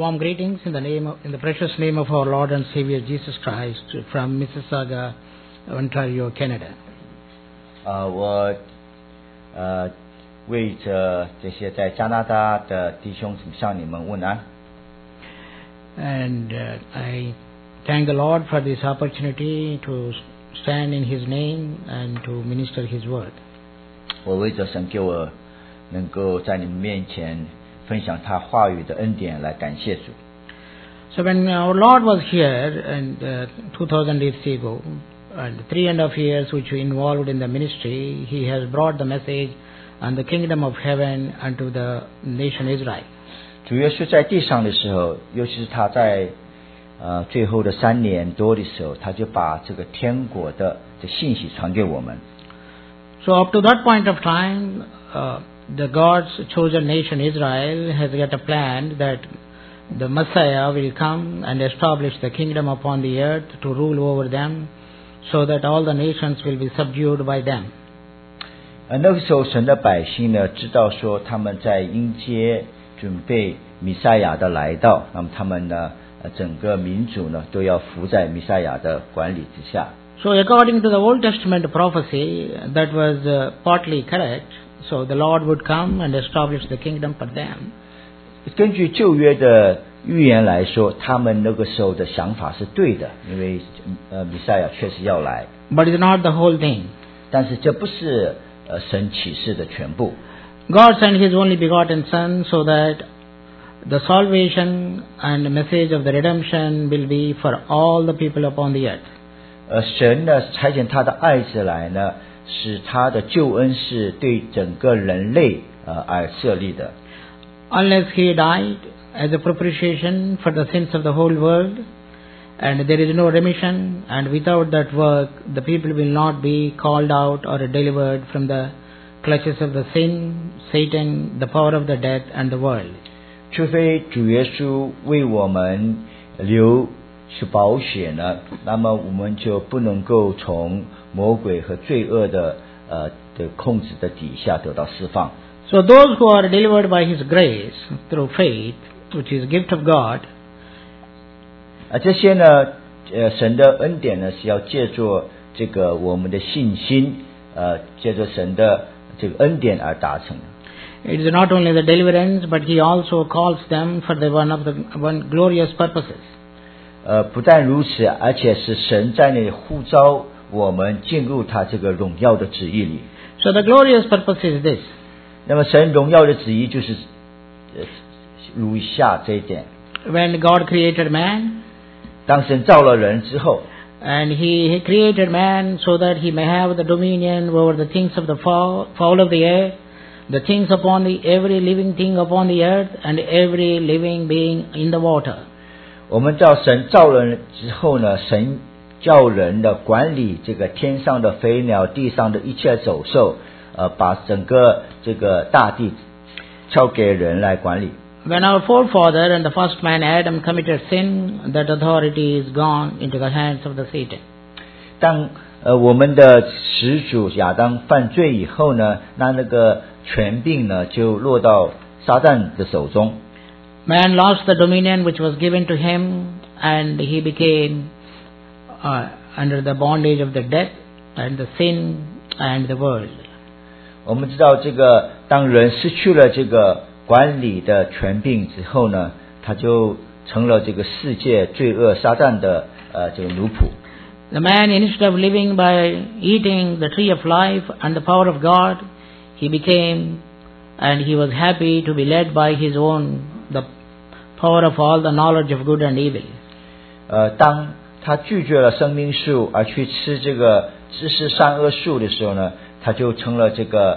Warm greetings in the precious name of our Lord and Savior Jesus Christ from Mississauga, Ontario, Canada. 我为着这些在加拿大的弟兄向你们问安。 And I thank the Lord for this opportunity to stand in His name and to minister His word. 我为着神给我能够在你们面前分享他话语的恩典来感谢主。 So when our Lord was here and 2000 years ago, and 3.5 years which we involved in the ministry, He has brought the message on the kingdom of heaven unto the nation Israel. 主耶稣在地上的时候，尤其是他在最后的3年多的时候，他就把这个天国的这信息传给我们。 So up to that point of time, the God's chosen nation Israel has got a plan that the Messiah will come and establish the kingdom upon the earth to rule over them, so that all the nations will be subdued by them. 那个时候，神的百姓呢，知道说他们在迎接准备弥赛亚的来到，那么他们呢，整个民族呢，都要服在弥赛亚的管理之下。 So according to the Old Testament prophecy, that was partly correct. So the Lord would come and establish the kingdom for them. 根据旧约的预言来说，他们那个时候的想法是对的，因为弥赛亚确实要来。 But it's not the whole thing. 但是这不是神启示的全部。 God sent His only begotten Son so that the salvation and the message of the redemption will be for all the people upon the earth. 神呢差遣他的爱子来呢，使他的救恩是对整个人类而设立的。 Unless He died as a propitiation for the sins of the whole world, and there is no remission, and without that work, the people will not be called out or delivered from the clutches of the sin, Satan, the power of the death, and the world. 除非主耶稣为我们流是宝血呢，那么我们就不能够从魔鬼和罪恶的控制的底下得到释放。 So those who are delivered by His grace through faith, which is a gift of God, 这些呢，神的恩典呢是要借助这个我们的信心，借助神的这个恩典而达成的。 It is not only the deliverance, but He also calls them for the one glorious purposes. 不但如此，而且是神在那里呼召我们进入他这个荣耀的旨意里。 So the glorious purpose is this. 那么神荣耀的旨意就是如下这一点。 When God created man, 当神造了人之后， and He created man so that he may have the dominion over the things of the fowl of the air, the things upon every living thing upon the earth, and every living being in the water. 我们叫神造人之后呢，神叫人的管理这个天上的飞鸟，地上的一切走兽，把整个这个大地交给人来管理。 When our forefather and the first man Adam committed sin, that authority is gone into the hands of the Satan. 当我们的始祖亚当犯罪以后呢，那个权柄呢就落到撒旦的手中。 Man lost the dominion which was given to him, and he became under the bondage of the death and the sin and the world. 我们知道这个，当人失去了这个管理的权柄之后呢，他就成了这个世界罪恶撒旦的这个奴仆。 The man, instead of living by eating the tree of life and the power of God, he became, and he was happy to be led by his own, the power of all the knowledge of good and evil. 当他拒绝了生命树而去吃这个知识善恶树的时候呢，他就成了这个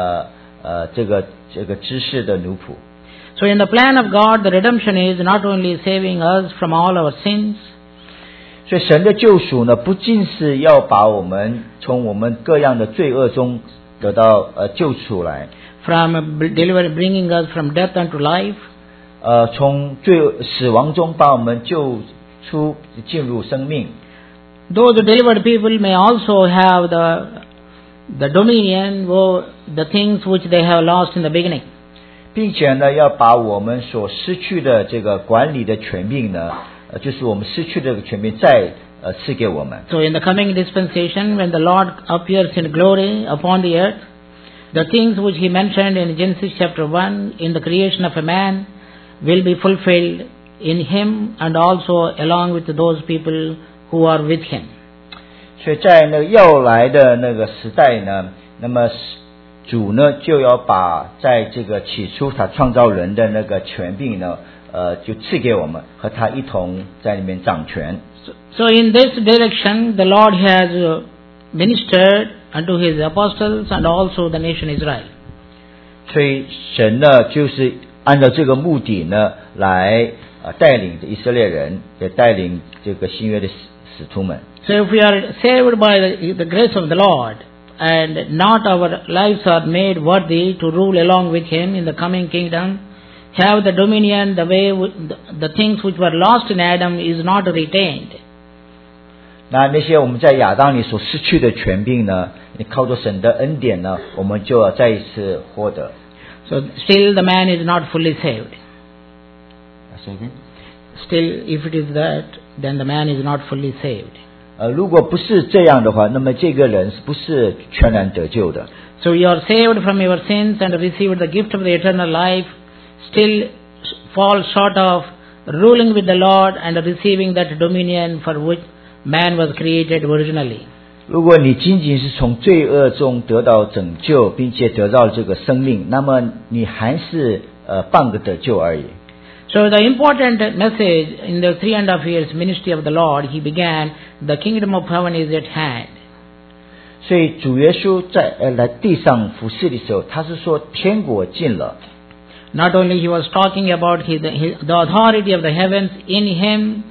知识的奴仆。 So in the plan of God, the redemption is not only saving us from all our sins. 所以神的救赎呢，不仅是要把我们从我们各样的罪恶中得到救出来， from bringing us from death unto life. 从死亡中把我们救出，进入生命。 Those delivered people may also have the dominion over the things which they have lost in the beginning. 并且呢，要把我们所失去的这个管理的权柄呢，就是我们失去的这个权柄再赐给我们。 So in the coming dispensation, when the Lord appears in glory upon the earth, the things which he mentioned in Genesis chapter 1 in the creation of a man will be fulfilled in him and also along with those people who are with him. 所以在那个要来的那个时代呢，那么主呢就要把在这个起初他创造人的那个权柄呢，就赐给我们，和他一同在里面掌权。 So in this direction, the Lord has ministered unto his apostles and also the nation Israel. 所以神呢，就是按照这个目的呢，来带领以色列人，也带领这个新约的使徒们。 So if we are saved by the grace of the Lord, and not our lives are made worthy to rule along with him in the coming kingdom, have the dominion, the way the things which were lost in Adam is not retained. 那些我们在亚当里所失去的权柄呢，你靠着神的恩典呢，我们就要再一次获得。 So still the man is not fully saved. Still, if it is that, then the man is not fully saved. 如果不是这样的话，那么这个人是不是全然得救的？ So you are saved from your sins and received the gift of the eternal life, still fall short of ruling with the Lord and receiving that dominion for which man was created originally. 如果你仅仅是从罪恶中得到拯救，并且得到这个生命，那么你还是半个得救而已。 So the important message in the 3.5 years ministry of the Lord, he began, the kingdom of heaven is at hand. 所以主耶稣在来地上服侍的时候，他是说天国近了。 Not only he was talking about the authority of the heavens in him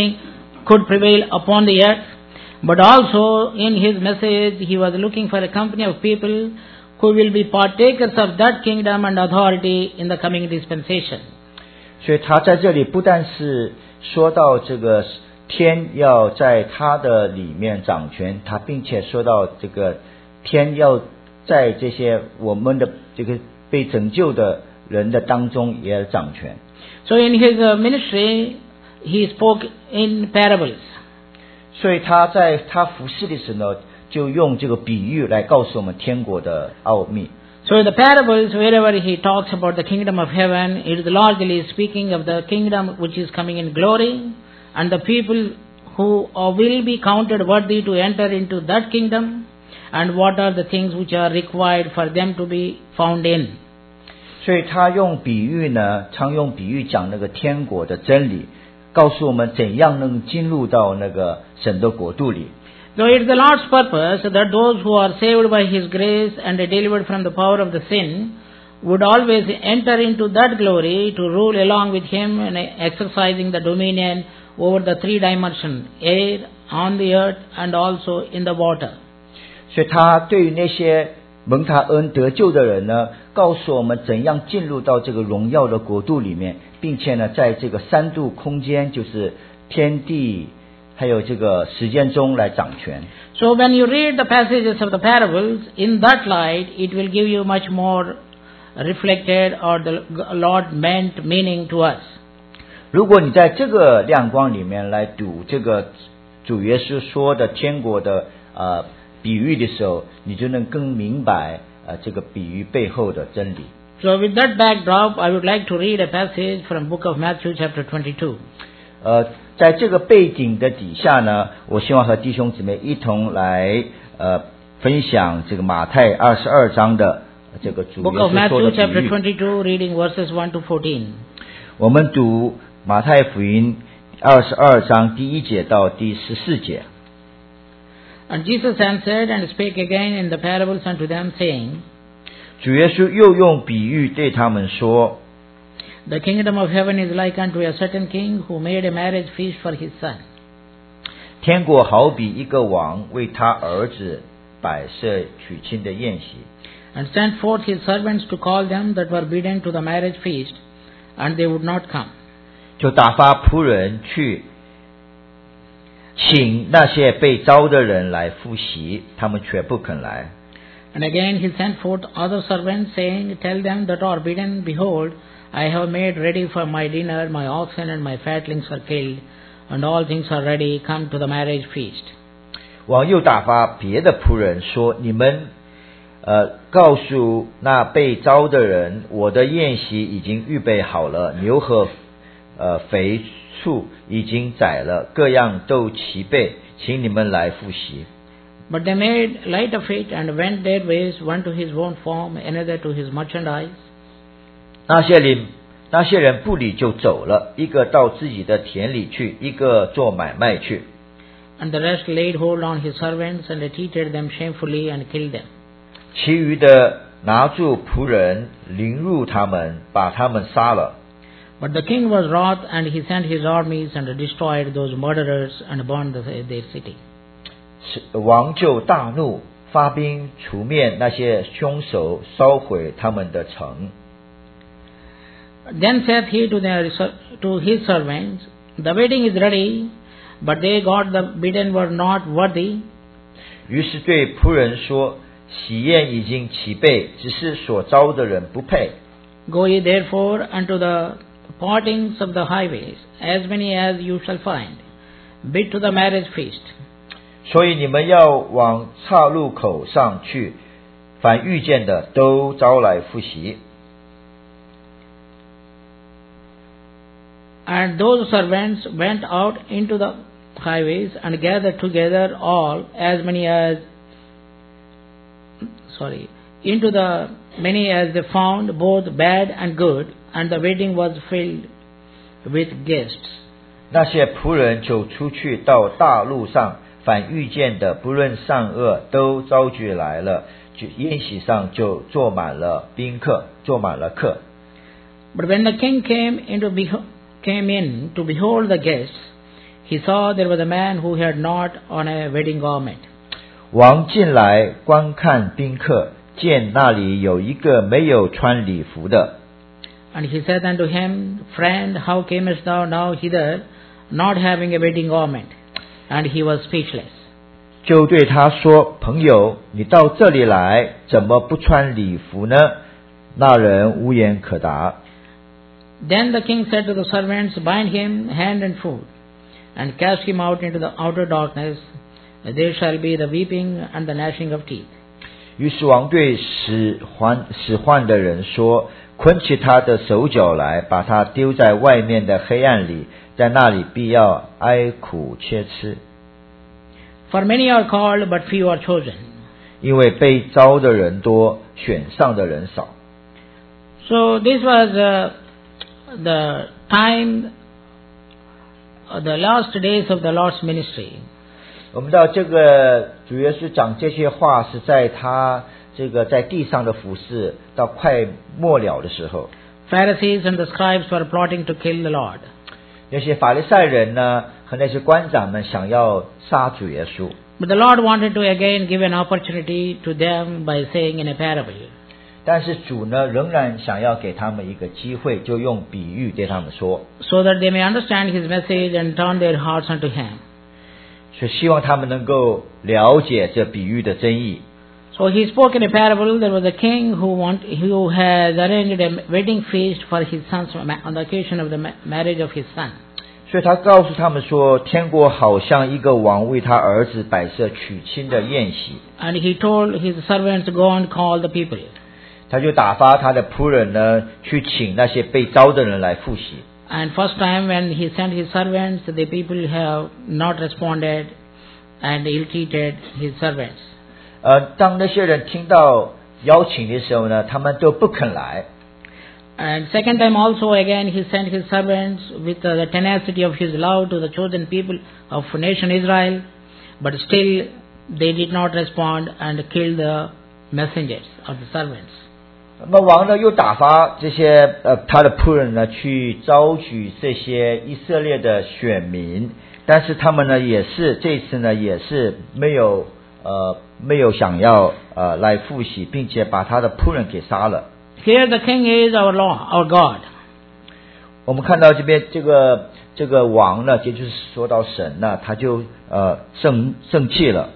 could prevail upon the earth, but also in his message he was looking for a company of people who will be partakers of that kingdom and authority in the coming dispensation. 所以他在这里不但是说到这个天要在他的里面掌权，他并且说到这个天要在这些我们的这个被拯救的人的当中也要掌权。 So in his ministry, he spoke in parables. 所以他在他服侍的时候，就用这个比喻来告诉我们天国的奥秘。 So in the parables, wherever he talks about the kingdom of heaven, it is largely speaking of the kingdom which is coming in glory, and the people who will be counted worthy to enter into that kingdom, and what are the things which are required for them to be found in. 所以他用比喻呢，常用比喻讲那个天国的真理，告诉我们怎样能进入到那个神的国度里。 So it is the Lord's purpose that those who are saved by his grace and delivered from the power of the sin would always enter into that glory to rule along with him and exercising the dominion over the three dimensions, air, on the earth, and also in the water. 所以他对于那些蒙他恩得救的人呢，告诉我们怎样进入到这个荣耀的国度里面，并且呢，在这个三度空间，就是天地还有这个时间中来掌权。 So when you read the passages of the parables, in that light, it will give you much more reflected or the Lord meant meaning to us. 如果你在这个亮光里面来读这个主耶稣说的天国的比喻的时候，你就能更明白这个比喻背后的真理。 So with that backdrop, I would like to read a passage from Book of Matthew chapter 22. 在这个背景的底下呢，我希望和弟兄姊妹一同来分享这个马太22章的这个主耶稣说的比喻。 Book of Matthew chapter 22, reading verses 1 to 14. 我们读马太福音22章第1节到第14节。 And Jesus answered and spake again in the parables unto them, saying, 主耶稣又用比喻对他们说， The kingdom of heaven is like unto a certain king who made a marriage feast for his son. 天国好比一个王为他儿子摆设娶亲的宴席， And sent forth his servants to call them that were bidden to the marriage feast, and they would not come. 就打发仆人去请那些被招的人来赴席，他们却不肯来。 And again he sent forth other servants, saying, Tell them that are bidden, Behold, I have made ready for my dinner, my oxen and my fatlings are killed, and all things are ready, come to the marriage feast. 王又打发别的仆人说：你们告诉那被招的人，我的宴席已经预备好了，牛和肥畜已经宰了，各样都齐备，请你们来赴席。 But they made light of it, and went their ways, one to his own farm, another to his merchandise. 那些人不理就走了，一个到自己的田里去，一个做买卖去。 And the rest laid hold on his servants, and treated them shamefully, and killed them. 其余的拿住仆人，凌辱他们，把他们杀了。 But the king was wroth, and he sent his armies, and destroyed those murderers, and burned their city. 王就大怒，发兵除灭那些凶手，烧毁他们的城。 Then saith he to his servants, The wedding is ready, but they got the bidden were not worthy. 于是对仆人说：喜宴已经齐备，只是所招的人不配。 Go ye therefore unto the partings of the highways, as many as you shall find, bid to the marriage feast. 所以你们要往岔路口上去，凡遇见的都招来赴席。 And those servants went out into the highways, and gathered together all, as many as many as they found, both bad and good, and the wedding was filled with guests. 那些仆人就出去到大路上，凡遇见的不论善恶都招聚来了，宴席上就坐满了宾客，坐满了客。 But when the king came in to behold the guests, he saw there was a man who had not on a wedding garment. 王进来观看宾客，见那里有一个没有穿礼服的。 And he said unto him, Friend, how camest thou now hither, not having a wedding garment? And he was speechless. 就对他说：朋友，你到这里来，怎么不穿礼服呢？那人无言可答。 Then the king said to the servants, Bind him hand and foot, and cast him out into the outer darkness. There shall be the weeping and the gnashing of teeth. 于是王对使唤的人说：捆起他的手脚来，把他丢在外面的黑暗里，在那里必要哀苦切齿。 For many are called, but few are chosen. 因为被招的人多，选上的人少。 So this was the time, the last days of the Lord's ministry. 我们到这个主耶稣讲这些话是在他这个在地上的服事到快末了的时候。 Pharisees and the scribes were plotting to kill the Lord. 那些法利赛人呢和那些官长们想要杀主耶稣。 But the Lord wanted to again give an opportunity to them by saying in a parable. 但是主呢仍然想要给他们一个机会，就用比喻对他们说。 So that they may understand his message and turn their hearts unto him. 所以希望他们能够了解这比喻的真意。 So he spoke in a parable. There was a king who has arranged a wedding feast for his son on the occasion of the marriage of his son. 所以他告诉他们说，天国好像一个王为他儿子摆设娶亲的宴席。 And he told his servants to go and call the people. 他就打发他的仆人呢，去请那些被招的人来赴席。 And first time when he sent his servants, the people have not responded and ill-treated his servants. 当那些人听到邀请的时候呢，他们都不肯来。 And second time also again he sent his servants with the tenacity of his love to the chosen people of nation Israel, but still they did not respond and killed the messengers of the servants. 那么王呢又打发这些他的仆人呢去招取这些以色列的选民，但是他们呢也是这次呢也是没有想要来赴席，并且把他的仆人给杀了。 Here the king is our Lord, our God. 我们看到这边这个王呢，也就是说到神呢，他就生气了。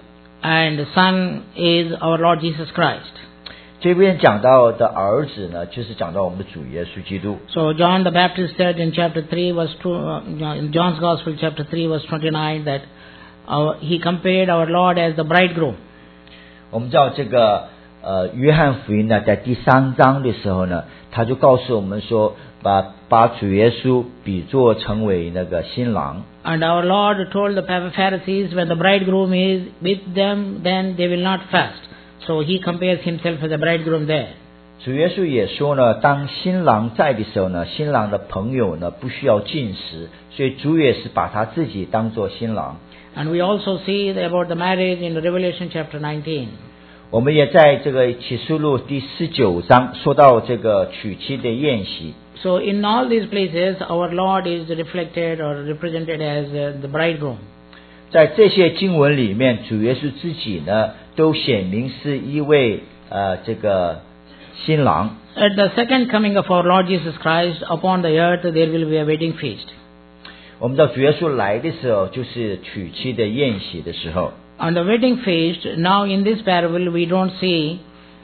and the Son is our Lord Jesus Christ. 这边讲到的儿子呢，就是讲到我们的主耶稣基督。 So John the Baptist said in chapter 3 verse 2, in John's Gospel chapter 3 verse 29 that he compared our Lord as the bridegroom. 我们知道这个约翰福音呢，在第3章的时候呢，他就告诉我们说，把主耶稣比作成为那个新郎。 And our Lord told the Pharisees, when the bridegroom is with them, then they will not fast. So he compares himself as a bridegroom there. 主耶稣也说呢，当新郎在的时候呢，新郎的朋友呢不需要进食，所以主也是把他自己当作新郎。 And we also see about the marriage in Revelation chapter 19. 我们也在这个启示录第19章说到这个娶妻的宴席。 So in all these places, our Lord is reflected or represented as the bridegroom. 在这些经文里面，主耶稣自己呢，都显明是一位这个新郎。 At the second coming of our Lord Jesus Christ upon the earth, there will be a wedding feast. 我们知道主耶稣来的时候，就是娶妻的宴席的时候。 On the wedding feast, now in this parable, we don't see,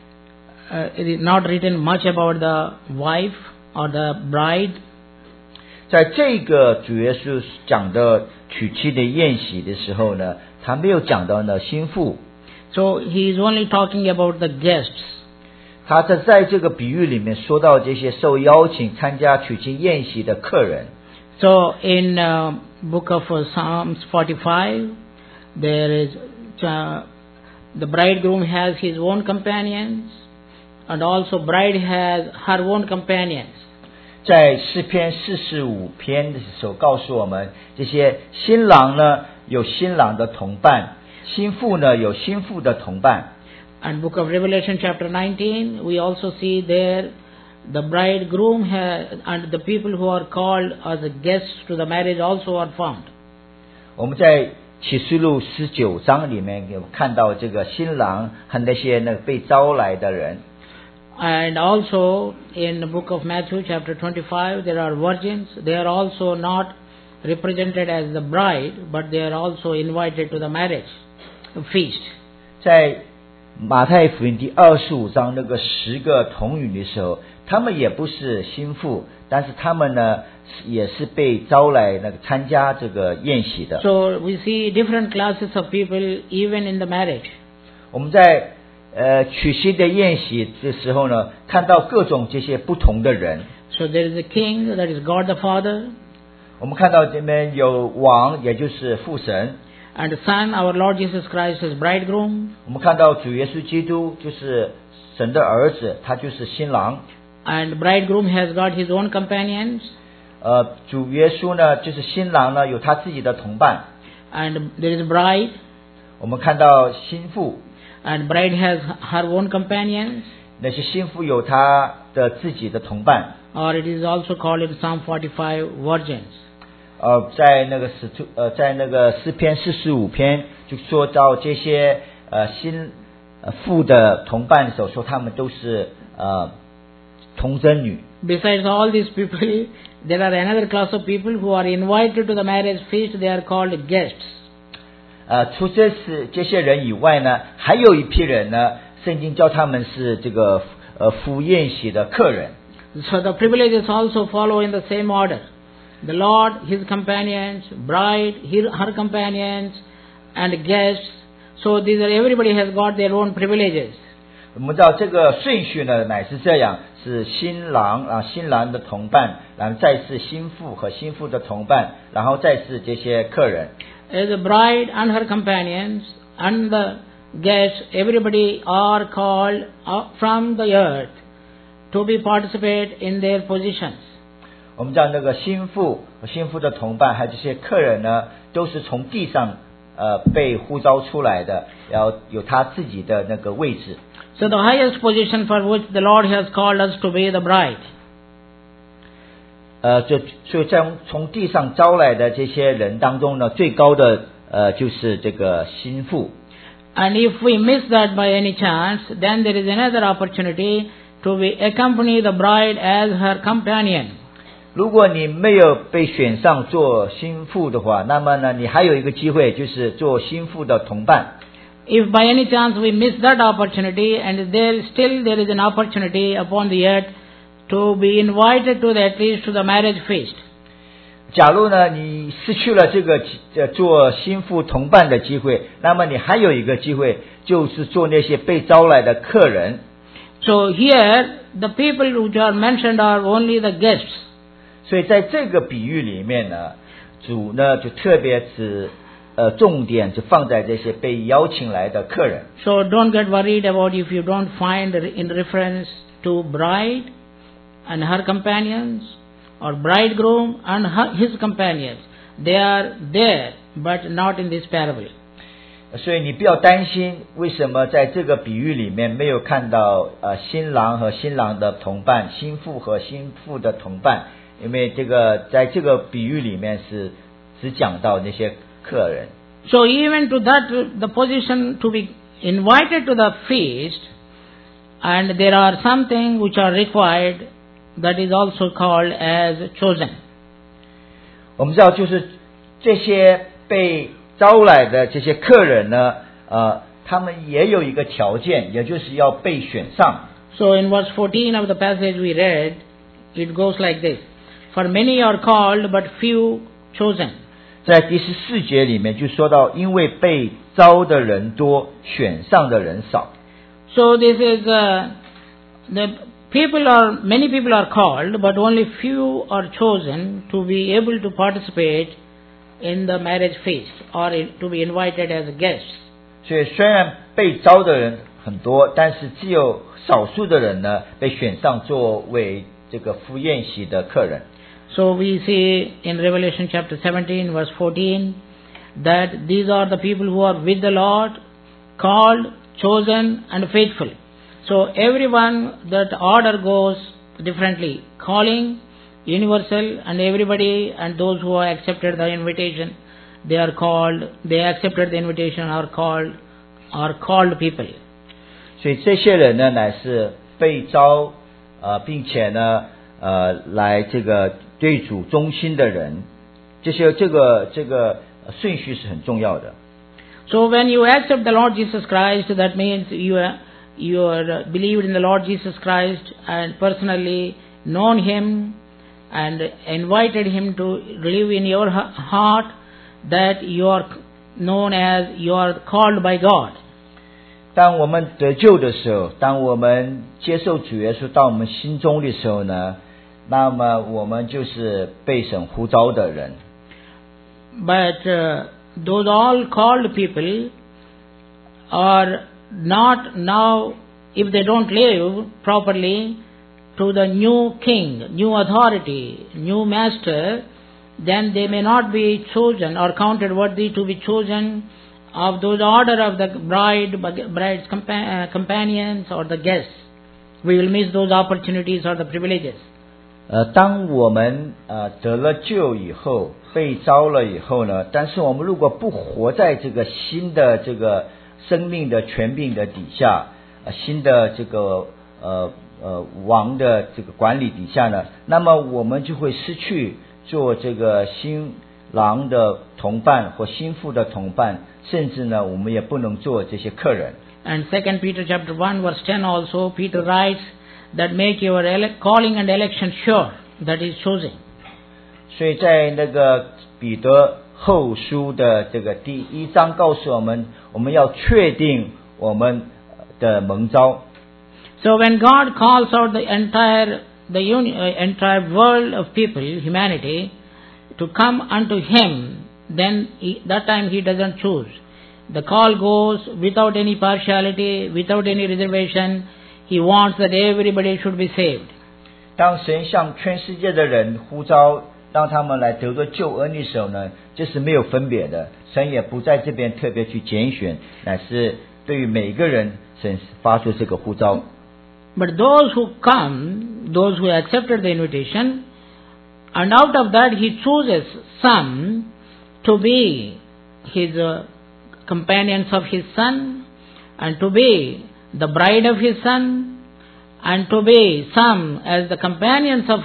it is not written much about the wife or the bride. 在这个主耶稣讲的娶妻的宴席的时候呢，他没有讲到呢新妇。 So he is only talking about the guests. 他在这个比喻里面说到这些受邀请参加娶妻宴席的客人。 So in book of Psalms 45, there is the bridegroom has his own companions, and also bride has her own companions. 在诗篇45篇的时候告诉我们，这些新郎呢有新郎的同伴，新妇呢有新妇的同伴。 And book of Revelation chapter 19, we also see there the bridegroom and the people who are called as guests to the marriage also are found. 我们在启示录19章里面有看到这个新郎和那些被招来的人。 And also in the book of Matthew chapter 25, there are virgins. They are also not represented as the bride, but they are also invited to the marriage feast. 在马太福音第25章那个10个童女的时候，他们也不是新妇，但是他们呢也是被招来参加这个宴席的。 So we see different classes of people even in the marriage. 我们在娶妻的宴席的时候呢，看到各种这些不同的人。 So there is a king, that is God the Father, 我们看到这边有王，也就是父神。 and the Son, our Lord Jesus Christ, is bridegroom. 我们看到主耶稣基督就是神的儿子，他就是新郎。 And bridegroom has got his own companions. 主耶稣呢，就是新郎呢，有他自己的同伴。 And there is bride, 我们看到新妇， and bride has her own companions. 那些新妇有他的自己的同伴。 Or it is also called in Psalm 45 virgins. 在那个诗篇45篇就说到这些新妇的同伴的时候，说他们都是童贞女。 Besides all these people, there are another class of people who are invited to the marriage feast. They are called guests. 除这些人以外呢，还有一批人呢，圣经叫他们是这个赴宴席的客人。 So the privileges also follow in the same order. The Lord, His companions, bride, her companions, and guests. So these are, everybody has got their own privileges. 我们知道这个顺序呢，乃是这样：是新郎新郎的同伴，然后再是新妇和新妇的同伴，然后再是这些客人。 As the bride and her companions and the guests, everybody are called up from the earth to be participate in their positions. 我们知道那个新妇和新妇的同伴，还有这些客人呢，都是从地上被呼召出来的，要有他自己的那个位置。 So the highest position for which the Lord has called us to be the bride. 所以从地上招来的这些人当中呢，最高的就是这个新妇。 And if we miss that by any chance, then there is another opportunity to accompany the bride as her companion. 如果你没有被选上做新妇的话，那么呢，你还有一个机会，就是做新妇的同伴。 if by any chance we miss that opportunity, and there is an opportunity upon the earth to be invited to at least to the marriage feast. 假如呢，你失去了这个做心腹同伴的机会，那么你还有一个机会，就是做那些被招来的客人。 So here, the people which are mentioned are only the guests. 所以在这个比喻里面呢，主呢就特别重点就放在这些被邀请来的客人。 So don't get worried about if you don't find in reference to bride and her companions, or bridegroom and his companions. They are there, but not in this parable. 所以你不要担心，为什么在这个比喻里面没有看到新郎和新郎的同伴，新妇和新妇的同伴？因为在这个比喻里面是只讲到那些客人。 So even to that, the position to be invited to the feast, and there are something which are required, that is also called as chosen. 我们知道，就是这些被招来的这些客人呢，他们也有一个条件，也就是要被选上。 So in verse 14 of the passage we read, it goes like this: For many are called, but few chosen. 在第14节里面就说到，因为被招的人多，选上的人少。 So this is many people are called, but only few are chosen to be able to participate in the marriage feast, or to be invited as guests. 所以虽然被招的人很多，但是只有少数的人呢被选上作为这个赴宴席的客人。 So we see in Revelation chapter 17 verse 14 that these are the people who are with the Lord, called, chosen and faithful. So everyone, that order goes differently. Calling, universal, and everybody, and those who have accepted the invitation, they are called, they accepted the invitation, are called people. 所以这些人呢乃是被招并且呢来这个对主忠心的人，这个顺序是很重要的。 So when you accept the Lord Jesus Christ, that means you are believed in the Lord Jesus Christ and personally known Him and invited Him to live in your heart, that you are known as, you are called by God. 当我们得救的时候，当我们接受主耶稣到我们心中的时候呢，那么我们就是被神呼召的人。 But those all called people are not now, if they don't live properly to the new king, new authority, new master, then they may not be chosen or counted worthy to be chosen of those order of the bride's companions or the guests. We will miss those opportunities or the privileges. 当我们得了救以后，被招了以后呢，但是我们如果不活在这个新的这个生命的权柄的底下，新的这个王的这个管理底下呢，那么我们就会失去做这个新郎的同伴或新妇的同伴，甚至呢，我们也不能做这些客人。 And 2 Peter chapter 1 verse 10 also, Peter writes that make your calling and election sure, that is chosen. 所以在那个彼得后书的这个第1章告诉我们，我们要确定我们的蒙召。 So when God calls out the entire world of people, humanity, to come unto Him, then that time He doesn't choose. The call goes without any partiality, without any reservation. He wants that everybody should be saved. 当神向全世界的人呼召，当他们来得到救恩的时候呢，这是没有分别的。神也不在这边特别去拣选，乃是对于每个人，神发出这个呼召。 But those who come, those who accepted the invitation, and out of that He chooses some to be His companions of His Son, and to be the bride of His Son, and to be some as the companions of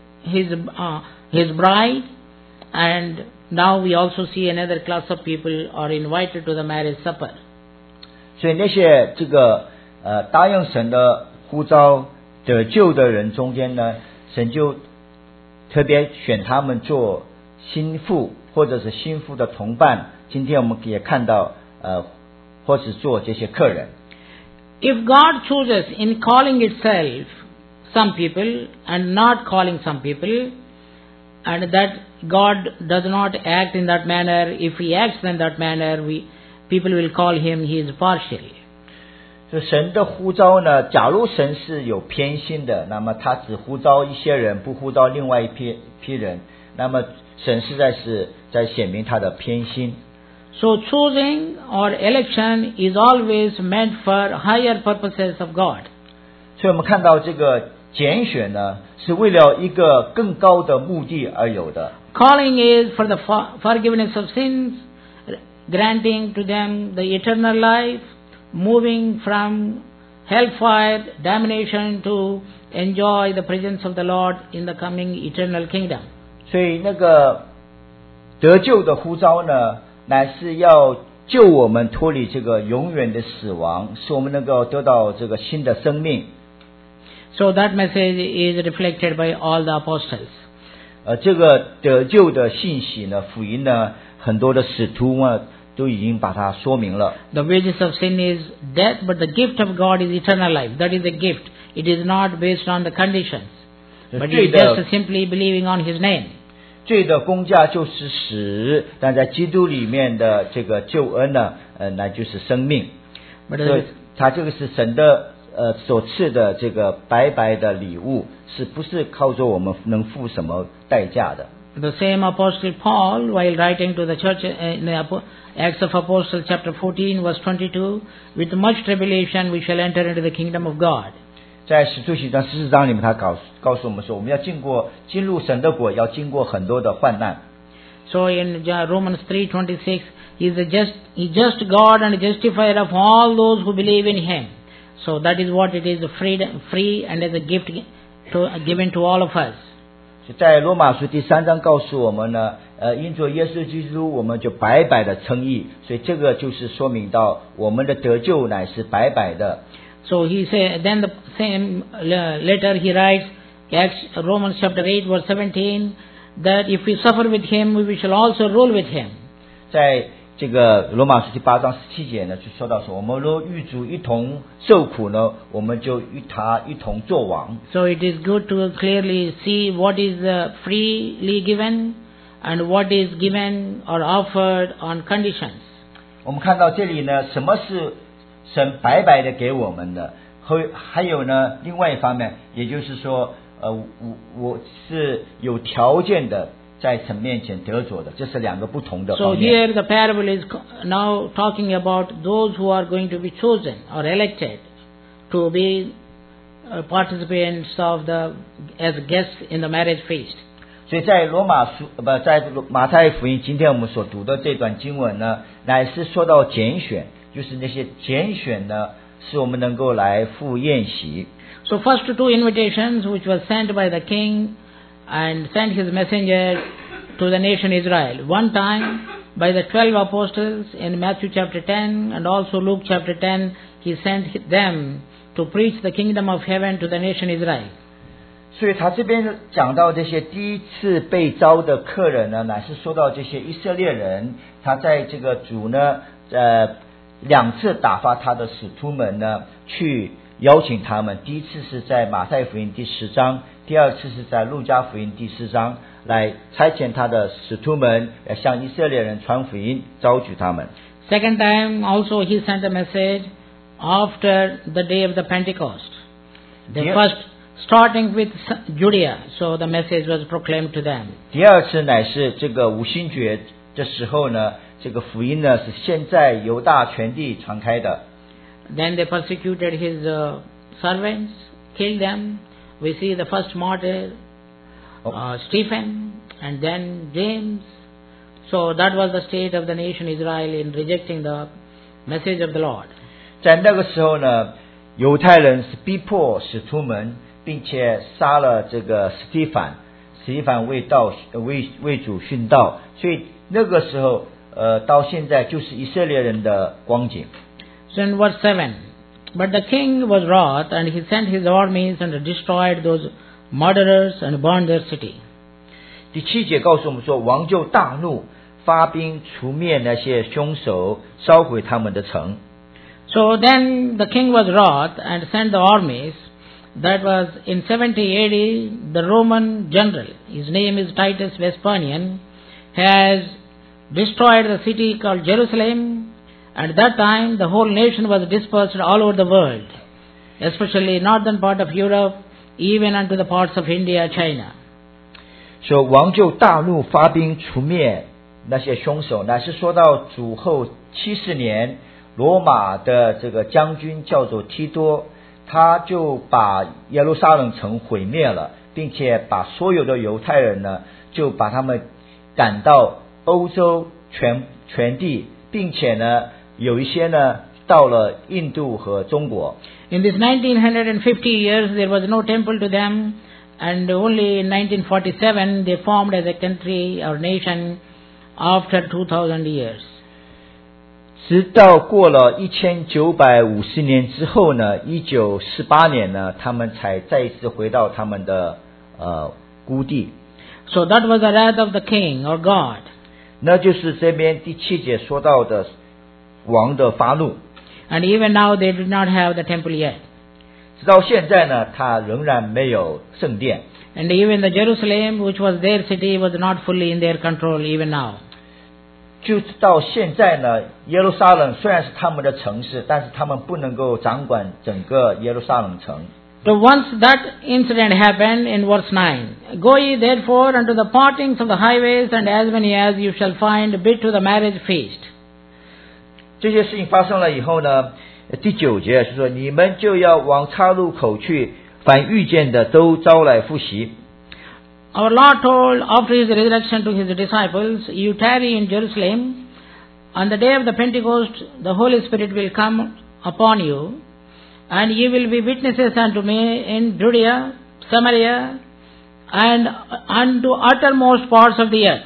His bride. And now we also see another class of people are invited to the marriage supper. 所以那些这个答应神的呼召得救的人中间呢，神就特别选他们做心腹或者是心腹的同伴。今天我们也看到或是做这些客人。 If God chooses in calling itself some people and not calling some people, and that God does not act in that manner, if He acts in that manner, people will call Him He is partial. 就神的呼召呢，假如神是有偏心的，那么他只呼召一些人，不呼召另外一批人，那么神实在是在显明他的偏心。 So choosing or election is always meant for higher purposes of God. 所以我们看到这个拣选呢，是为了一个更高的目的而有的。 Calling is for the forgiveness of sins, granting to them the eternal life, moving from hellfire, damnation to enjoy the presence of the Lord in the coming eternal kingdom. 所以那个得救的呼召呢，乃是要救我们脱离这个永远的死亡，使我们能够得到这个新的生命。 So that message is reflected by all the apostles. 这个得救的信息呢，福音呢，很多的使徒啊都已经把它说明了。 The wages of sin is death, but the gift of God is eternal life. That is a gift. It is not based on the conditions, but it is just simply believing on His name. 罪的工价就是死，但在基督里面的这个救恩呢，那就是生命。所以它这个是神的所赐的这个白白的礼物，是不是靠着我们能付什么代价的？ The same Apostle Paul, while writing to the church in the Acts of Apostles chapter 14 verse 22, with much tribulation we shall enter into the kingdom of God. 在使徒行传14章里面，他告诉我们说，我们要进入神的国，要经过很多的患难。 So in Romans 3:26, He is He just God and justifier of all those who believe in Him. So that is what it is, free and as a gift given to all of us. 在罗马书第3章告诉我们呢，因着耶稣基督，我们就白白的称义，所以这个就是说明到我们的得救乃是白白的。 So he said, then the same letter he writes, Romans chapter 8 verse 17, that if we suffer with Him, we shall also rule with Him. 在这个罗马书第8章17节呢，就说到说，我们若与主一同受苦呢，我们就与他一同作王。 So it is good to clearly see what is freely given and what is given or offered on conditions. 我们看到这里呢，什么是神白白的给我们的，还有呢，另外一方面，也就是说，我是有条件的在神面前得着的，这是两个不同的方面。 So here the parable is now talking about those who are going to be chosen or elected to be participants of as guests in the marriage feast. 所以在在马太福音，今天我们所读的这段经文呢，乃是说到拣选，就是那些拣选呢，使我们能够来赴宴席。 So first two invitations which were sent by the king and sent his messenger to the nation Israel. One time by the 12 apostles in Matthew chapter 10 and also Luke chapter 10, he sent them to preach the kingdom of heaven to the nation Israel. 所以他这边讲到这些第一次被招的客人呢，乃是说到这些以色列人，他在这个主呢两次打发他的使徒们呢去邀请他们。第一次是在马太福音第10章，第二次是在路加福音第4章，来差遣他的使徒们向以色列人传福音，招举他们。 Second time also he sent a message after the day of the Pentecost. The first starting with Judea, so the message was proclaimed to them. 第二次乃是这个五星节的时候呢，这个福音呢是现在犹大全地传开的。 Then they persecuted his servants, killed them. We see the first martyr, Stephen, and then James. So that was the state of the nation Israel in rejecting the message of the Lord. 在那个时候呢，犹太人是逼迫使徒们，并且杀了这个史提反为主殉道，所以那个时候到现在就是以色列人的光景。 So in verse 7, but the king was wroth, and he sent his armies and destroyed those murderers and burned their city. 第7节告诉我们说，王就大怒，发兵除灭那些凶手，烧毁他们的城。 So then the king was wroth and sent the armies. That was in 70 AD, the Roman general, his name is Titus Vespasian, has destroyed the city called Jerusalem. At that time, the whole nation was dispersed all over the world, especially northern part of Europe, even unto the parts of India, China. 所以王就大怒，发兵除灭那些凶手。乃是说到主后70年，罗马的这个将军叫做提多，他就把耶路撒冷城毁灭了，并且把所有的犹太人呢，就把他们赶到欧洲全地，并且呢，有一些呢到了印度和中国。 In this 1950 years, there was no temple to them, and only in 1947 they formed as a country or nation after 2000 years. 直到过了1950年之后呢，1948年呢，他们才再一次回到他们的故地。 So that was the wrath of the king or God. 那就是这边第7节说到的王的发怒。 And even now they did not have the temple yet. 直到现在呢，他仍然没有圣殿。 And even the Jerusalem, which was their city, was not fully in their control even now. 就到现在呢，耶路撒冷虽然是他们的城市，但是他们不能够掌管整个耶路撒冷城。 So once that incident happened in verse 9, Go ye therefore unto the partings of the highways, and as many as you shall find, bid to the marriage feast. 这些事情发生了以后呢，第9节是说，你们就要往岔路口去，凡遇见的都招来赴席。 Our Lord told after his resurrection to his disciples, You tarry in Jerusalem, on the day of the Pentecost the Holy Spirit will come upon you, and ye will be witnesses unto me in Judea, Samaria, and unto uttermost parts of the earth.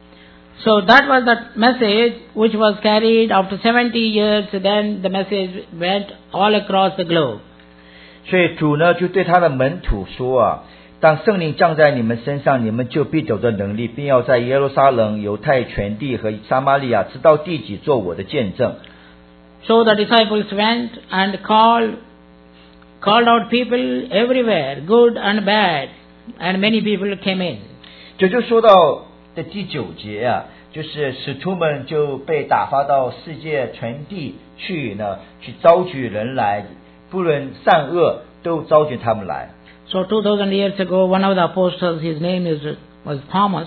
So that was the message which was carried after 70 years, then the message went all across the globe. 所以主呢就对他的门徒说啊，当圣灵降在你们身上，你们就必有着能力，并要在耶路撒冷、犹太全地和撒玛利亚直到地极做我的见证。 So the disciples went and called out people everywhere, good and bad, and many people came in. 这就说到的第9节啊，就是使徒们就被打发到世界全地去呢，去招聚人来，不论善恶都招聚他们来。 So 2000 years ago, one of the apostles, his name was Thomas,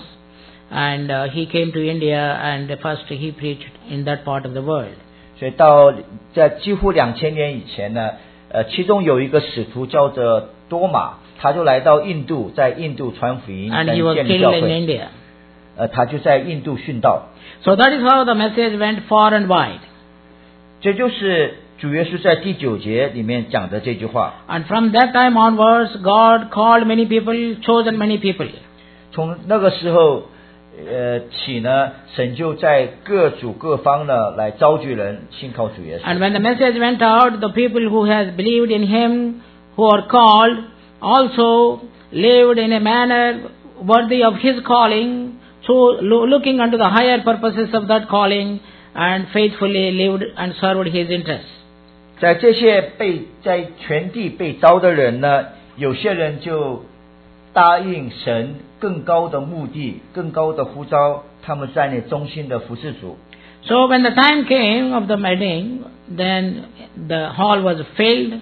and he came to India, and first he preached in that part of the world. 所以到在几乎2000年以前呢，其中有一个使徒叫做多马，他就来到印度，在印度传福音， And he was 建立教 killed in 会。 India. 他就在印度殉道。 So that is how the message went far and wide. 这就是主耶稣在第9节里面讲的这句话。 And from that time onwards, God called many people, chosen many people. 从那个时候起呢，神就在各族各方呢来招聚人信靠主耶稣。 And when the message went out, the people who has believed in him, who are called, also lived in a manner worthy of his calling, so looking unto the higher purposes of that calling, and faithfully lived and served his interests. 在这些在全地被招的人呢，有些人就答应神更高的目的、更高的呼召，他们在那忠心的服侍主。 So when the time came of the wedding, then the hall was filled,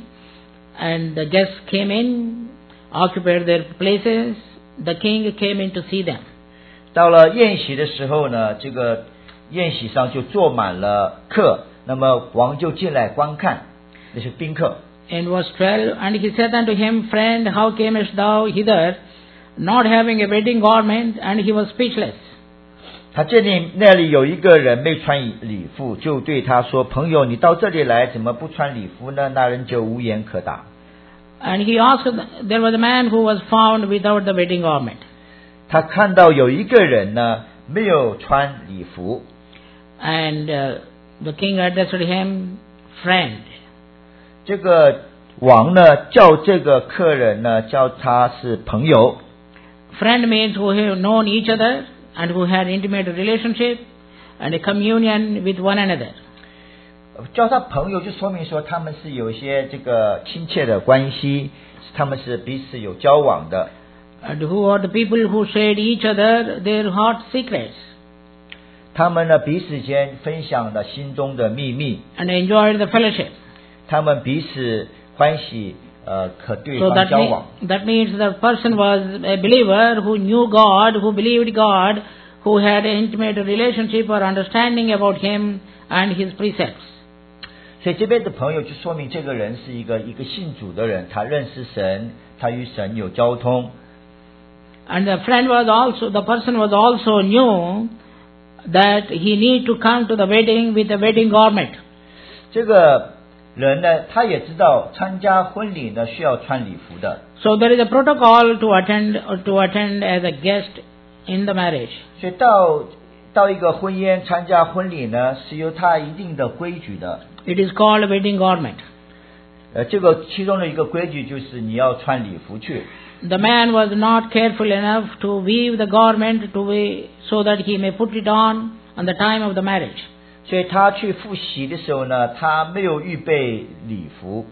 and the guests came in, occupied their places. The king came in to see them. 到了宴席的时候呢，这个宴席上就坐满了客，那么王就进来观看，那是宾客。 In verse 12, And he said unto him, Friend, how camest thou hither, not having a wedding garment? And he was speechless. 他这里那里有一个人没穿礼服，就对他说：“朋友，你到这里来，怎么不穿礼服呢？”那人就无言可答。 And he asked, there was a man who was found without the wedding garment. 他看到有一个人呢没有穿礼服， And the king addressed him, friend. 这个王呢叫这个客人呢叫他是朋友。 Friend means who have known each other and who had intimate relationship and a communion with one another. 叫他朋友就说明说他们是有一些这个亲切的关系，他们是彼此有交往的。 And who are the people who shared each other their heart secrets? 他们呢彼此间分享了心中的秘密 And enjoyed the fellowship. 他们彼此欢喜和对 So 方交往。 that means the person was a believer who knew God, who believed God, who had an intimate relationship or understanding about Him and His precepts. 所以这边的朋友就说明这个人是一个信主的人，他认识神，他与神有交通。 And the person was also knew that he need to come to the wedding with a wedding garment. 这个人呢，他也知道参加婚礼呢需要穿礼服的。 So there is a protocol to attend as a guest in the marriage. 所以到一个婚宴参加婚礼呢，是有他一定的规矩的。 It is called a wedding garment. 这个其中的一个规矩就是你要穿礼服去。 The man was not careful enough to weave the garment so that he may put it on the time of the marriage. 所以他去赴喜的时候呢，他没有预备礼服。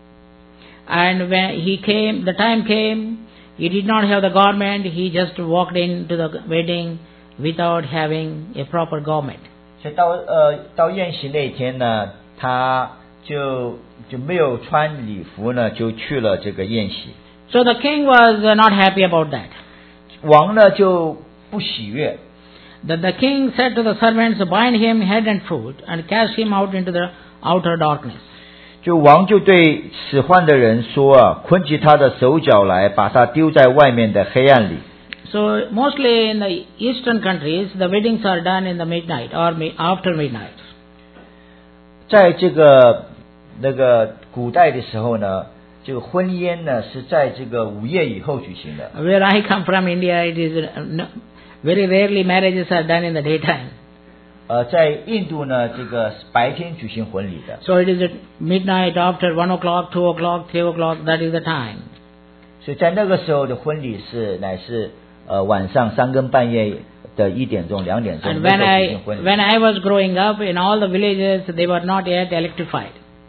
And when the time came, he did not have the garment. He just walked into the wedding without having a proper garment. 所以到宴席那一天呢，他就没有穿礼服呢，就去了这个宴席。 So the king was not happy about that. 王呢就不喜悦。 That the king said to the servants, bind him head and foot and cast him out into the outer darkness. 就王就对使唤的人说啊，捆起他的手脚来，把他丢在外面的黑暗里。 So mostly in the eastern countries, the weddings are done in the midnight or after midnight. 在这个古代的时候呢，这个婚宴呢是在这个午夜以后举行的。 Where I come from, India, it is very rarely marriages are done in the daytime. 在印度呢，这个白天举行婚礼的。 So it is at midnight after 1 o'clock, 2 o'clock, 3 o'clock. That is the time. 所以在那个时候的婚礼乃是晚上3更半夜的1点钟、2点钟 And 那时候举行婚礼。 when I was growing up, in all the villages, they were not yet electrified.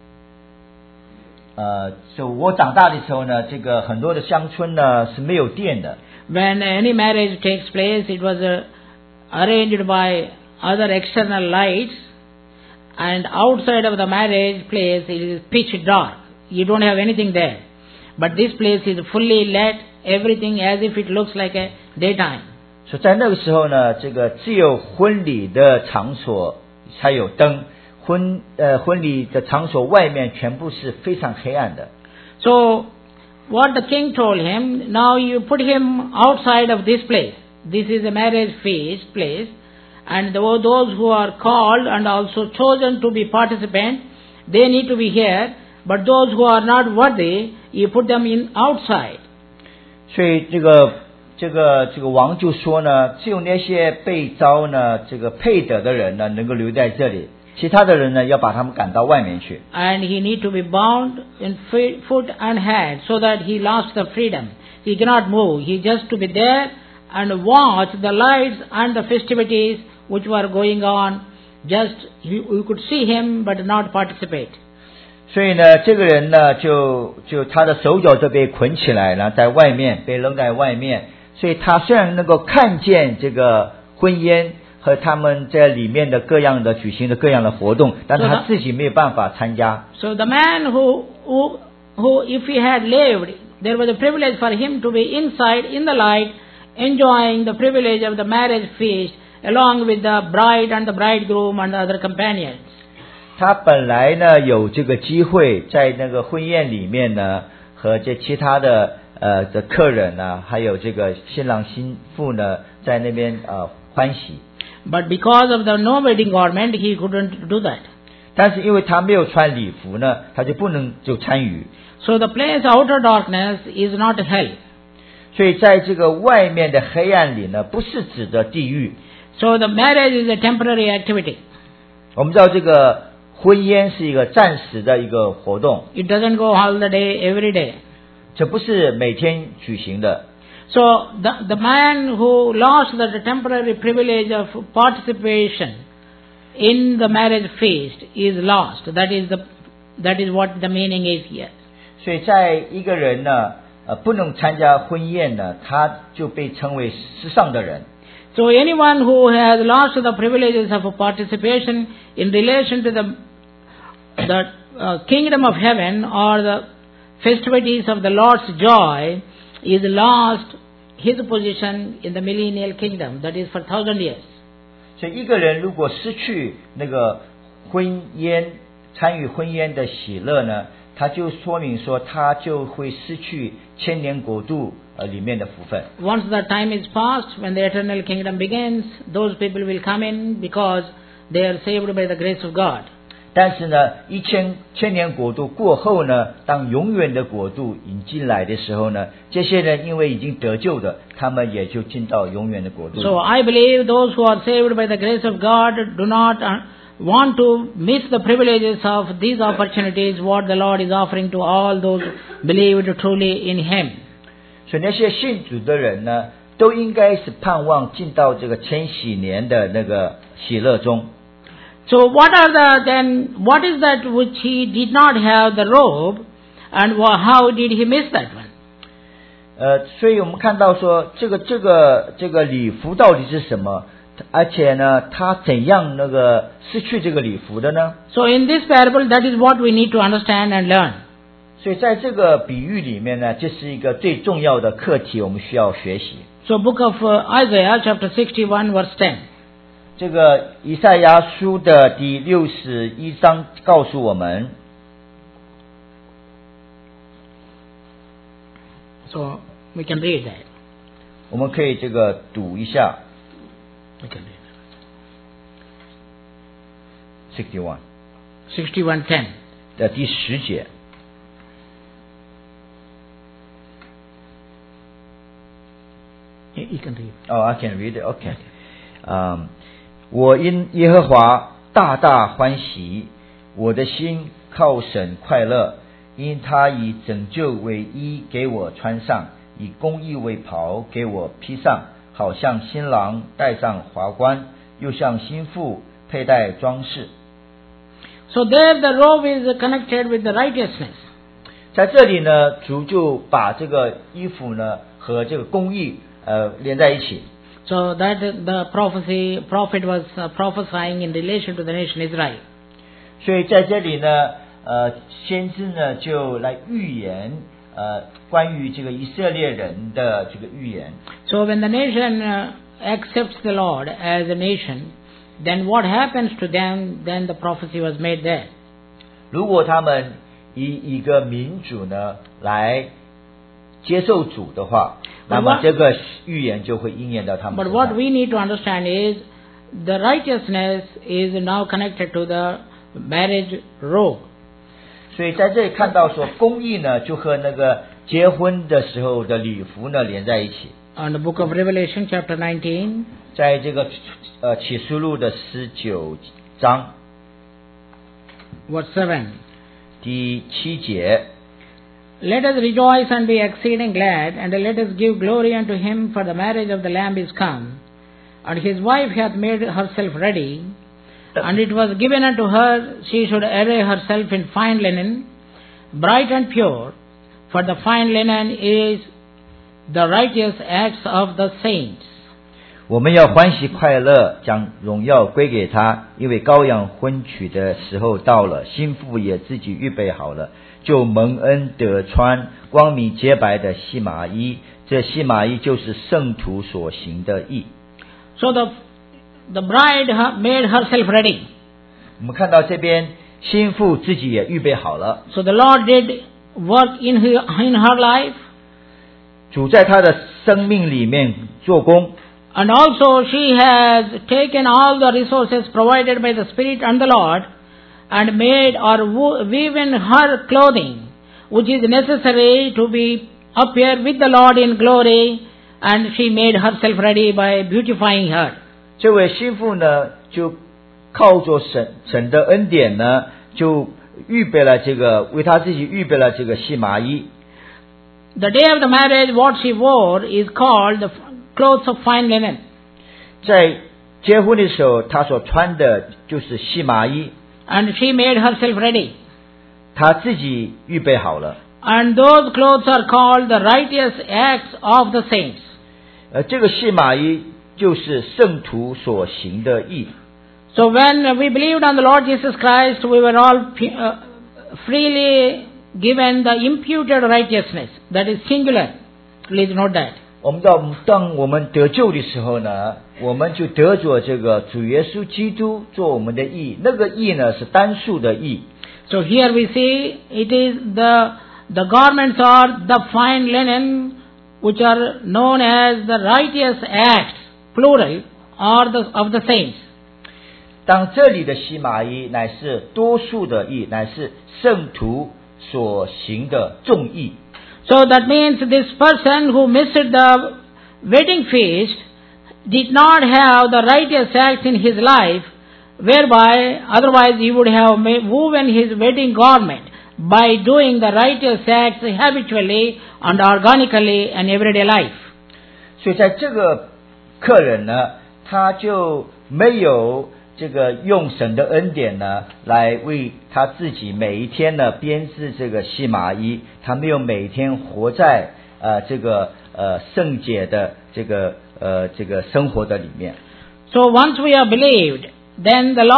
所以我长大的时候呢，这个很多的乡村呢是没有电的。 When any marriage takes place, it was arranged by other external lights, and outside of the marriage place it is pitch dark. You don't have anything there. But this place is fully lit, everything as if it looks like a daytime. 所以在那个时候呢，这个只有婚礼的场所才有灯，婚礼的场所外面全部是非常黑暗的。 So what the king told him, now you put him outside of this place. This is a marriage feast place, and those who are called and also chosen to be participants, they need to be here. But those who are not worthy, you put them in outside. 所以这个王就说呢，只有那些被招呢，这个配得的人呢，能够留在这里，其他的人呢，要把他们赶到外面去。 And he need to be bound in foot and hand so that he lost the freedom. He cannot move. He just to be there and watch the lights and the festivities which were going on. Just you could see him but not participate. 所以呢，这个人呢，就他的手脚就被捆起来了，在外面被扔在外面。所以他虽然能够看见这个婚宴和他们在里面的举行的各样的活动，但他自己没有办法参加。 So the man who if he had lived, there was a privilege for him to be inside in the light, enjoying the privilege of the marriage feast along with the bride and the bridegroom and the other companions. 他本来呢有这个机会在那个婚宴里面呢，和这其他的客人呢，还有这个新郎新妇呢，在那边欢喜。 But because of the no wedding garment, he couldn't do that. 但是因为他没有穿礼服呢，他就不能参与。 So the place outer darkness is not hell. 所以在这个外面的黑暗里呢，不是指的地狱。 So the marriage is a temporary activity. 我们知道这个婚宴是一个暂时的一个活动， It doesn't go all the day, every day. 这不是每天举行的。 So the man who lost the temporary privilege of participation in the marriage feast is lost. That is what the meaning is here. 所以在一个人呢，不能参加婚宴呢，他就被称为世上的人。 So anyone who has lost the privileges of participation in relation to the kingdom of heaven or the festivities of the Lord's joy is lost his position in the millennial kingdom, that is for 1,000 years. 所以一个人如果失去那个参与婚宴的喜乐呢，他就说明说他就会失去千年国度里面的福分。 Once the time is past, when the eternal kingdom begins, those people will come in because they are saved by the grace of God. 但是呢，千年国度过后呢，当永远的国度引进来的时候呢，这些人因为已经得救的，他们也就进到永远的国度。 So I believe those who are saved by the grace of God do not want to miss the privileges of these opportunities what the Lord is offering to all those believed truly in Him. 所以那些信主的人呢，都应该是盼望进到这个千禧年的那个喜乐中。 So what is that which he did not have the robe, and how did he miss that one? 所以我们看到说，这个礼服到底是什么？而且呢，他怎样那个失去这个礼服的呢？ So in this parable, that is what we need to understand and learn. 所以在这个比喻里面呢，这是一个最重要的课题，我们需要学习。 So book of Isaiah chapter 61 verse 10. 这个以赛亚书的第61章告诉我们， So we can read that. 我们可以这个读一下 We can read 61 61:10. 的第10节。 You can read. Oh, I can read it. Okay. 我因耶和华大大欢喜，我的心靠神快乐，因他以拯救为衣给我穿上，以公义为袍给我披上，好像新郎戴上华冠，又像新妇佩戴装饰。 So there the robe is connected with the righteousness. 在这里呢，主就把这个衣服呢和这个公义连在一起。 So that the prophet was prophesying in relation to the nation Israel. 所以在这里呢，先知呢就来预言关于这个以色列人的这个预言。 So when the nation accepts the Lord as a nation, then what happens to them? Then the prophecy was made there. 如果他们以一个民主呢来接受主的话，那么这个预言就会应验到他们 But 身 what 上。 we need to understand is the righteousness is now connected to the marriage robe. 所以在这里看到说，公义呢就和那个结婚的时候的礼服呢连在一起。 On the book of Revelation chapter 19, 在这个启示录的19章 verse 7. 第7节。 Let us rejoice and be exceeding glad, and let us give glory unto him, for the marriage of the Lamb is come, and his wife hath made herself ready. And it was given unto her, she should array herself in fine linen, bright and pure, for the fine linen is the righteous acts of the saints. 我们要欢喜快乐，将荣耀归给他，因为羔羊婚娶的时候到了，新妇也自己预备好了，就蒙恩得穿光明洁白的细麻衣，这细麻衣就是圣徒所行的义。 So the bride made herself ready. 我们看到这边，新妇自己也预备好了。 So the Lord did work in her life. 主在她的生命里面做工。 And also she has taken all the resources provided by the Spirit and the Lord and made or woven her clothing, which is necessary to be appear with the Lord in glory, and she made herself ready by beautifying her. 这位新妇呢，就靠着神的恩典呢，就预备了这个，为他自己预备了这个细麻衣。 The day of the marriage, what she wore is called the clothes of fine linen. 在结婚的时候，她所穿的就是细麻衣。 And she made herself ready. 她自己预备好了。 And those clothes are called the righteous acts of the saints. 这个细麻衣就是圣徒所行的义。 So when we believed on the Lord Jesus Christ, we were all freely given the imputed righteousness. That is singular. Please note that. 当我们得救的时候呢，我们就得着这个主耶稣基督做我们的义，那个义呢是单数的义。 So here we see it is the garments are the fine linen, which are known as the righteous acts, plural, of the saints. 当这里的细麻衣乃是多数的义，乃是圣徒所行的众义。 So that means this person who missed the wedding feast did not have the righteous acts in his life, whereby otherwise he would have woven his wedding garment by doing the righteous acts habitually and organically in everyday life. 所以在这个客人呢，他就没有这个用神的恩典呢，来为他自己每一天呢编织这个细麻衣，他没有每一天活在这个圣洁的这个生活的里面。 So once we are believed, then the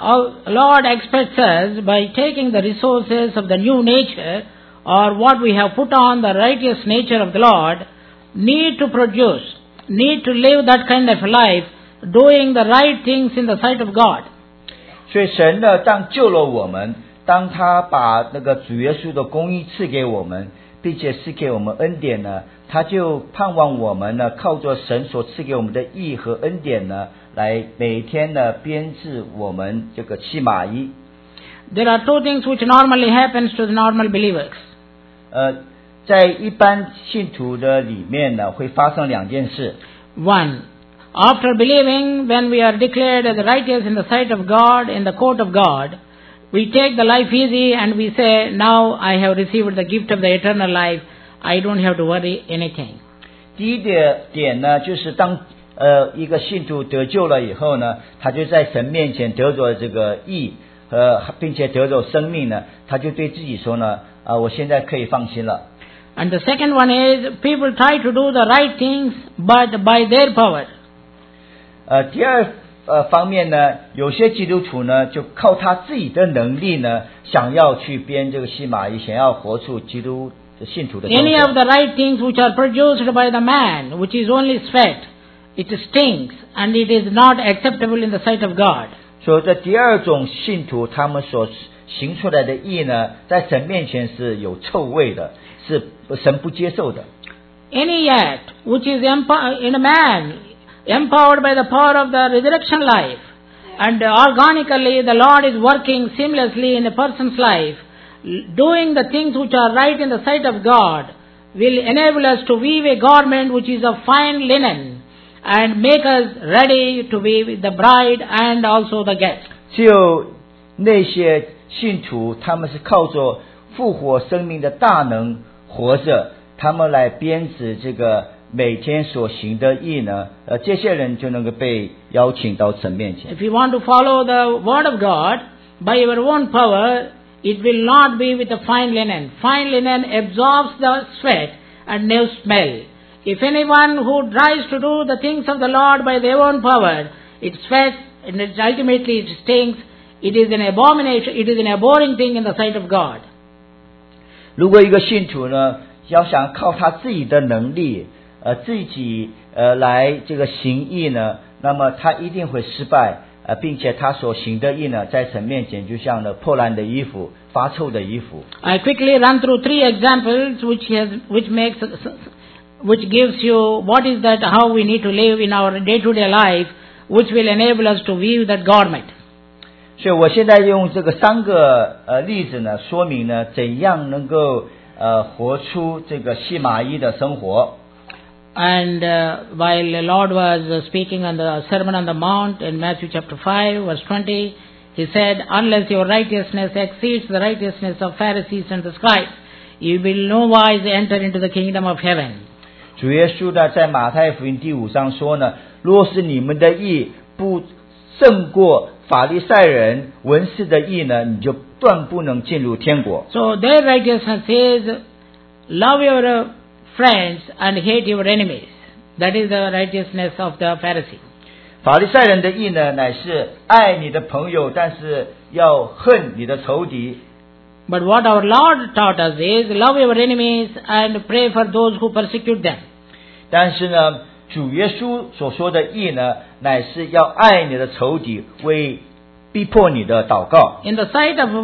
Lord expects us by taking the resources of the new nature, or what we have put on the righteous nature of the Lord, need to produce, need to live that kind of life, doing the right things in the sight of God. 所以神呢，当救了我们，当他把那个主耶稣的公义赐给我们，并且赐给我们恩典呢，他就盼望我们呢，靠着神所赐给我们的义和恩典呢，来每天呢编织我们这个细麻衣。 There are two things which normally happens to the normal believers. 在一般信徒的里面呢，会发生两件事。 One, after believing, when we are declared as righteous in the sight of God, in the court of God, we take the life easy and we say, now I have received the gift of the eternal life, I don't have to worry anything. 第一点呢，就是当一个信徒得救了以后呢，他就在神面前得着这个义并且得着生命呢，他就对自己说呢，我现在可以放心了。 And the second one is, people try to do the right things, but by their power. 第二方面呢，有些基督徒呢，就靠他自己的能力呢，想要去编这个细麻衣，想要活出基督信徒的生活。 Any of the right things which are produced by the man, which is only sweat, it stinks and it is not acceptable in the sight of God. 所以这第二种信徒，他们所行出来的义呢，在神面前是有臭味的，是神不接受的。 Any act which is in a man empowered by the power of the resurrection life, and organically the Lord is working seamlessly in a person's life, doing the things which are right in the sight of God, will enable us to weave a garment which is of fine linen, and make us ready to be the bride and also the guest. 只有那些信徒，他们是靠着复活生命的大能活着，他们来编织这个每天所行的义呢，这些人就能够被邀请到神面前。 If you want to follow the word of God by your own power, it will not be with the fine linen. Fine linen absorbs the sweat and no smell. If anyone who tries to do the things of the Lord by their own power, it sweats and ultimately it stinks. It is an abomination. It is an abhorring thing in the sight of God. 如果一个信徒呢，要想靠他自己的能力，自己来这个行义呢，那么他一定会失败，并且他所行的义呢，在神面前就像那破烂的衣服、发臭的衣服。 I quickly run through 3 examples which gives you what is that, how we need to live in our day-to-day life, which will enable us to weave that garment. 所以我现在用这个3个例子呢，说明呢怎样能够活出这个细麻衣的生活。 And while the Lord was speaking on the Sermon on the Mount in Matthew chapter 5, verse 20, He said, unless your righteousness exceeds the righteousness of Pharisees and the scribes, you will no wise enter into the kingdom of heaven. 主耶稣呢，在马太福音第5章说呢，若是你们的义不胜过法利赛人文士的义呢，你就断不能进入天国。 So their righteousness is, love your friends and hate your enemies. That is the righteousness of the Pharisee. 法利赛人的义呢，乃是爱你的朋友，但是要恨你的仇敌。 But what our Lord taught us is, love your enemies and pray for those who persecute them. 但是呢，主耶稣所说的义呢，乃是要爱你的仇敌，为逼迫你的祷告。 In the sight of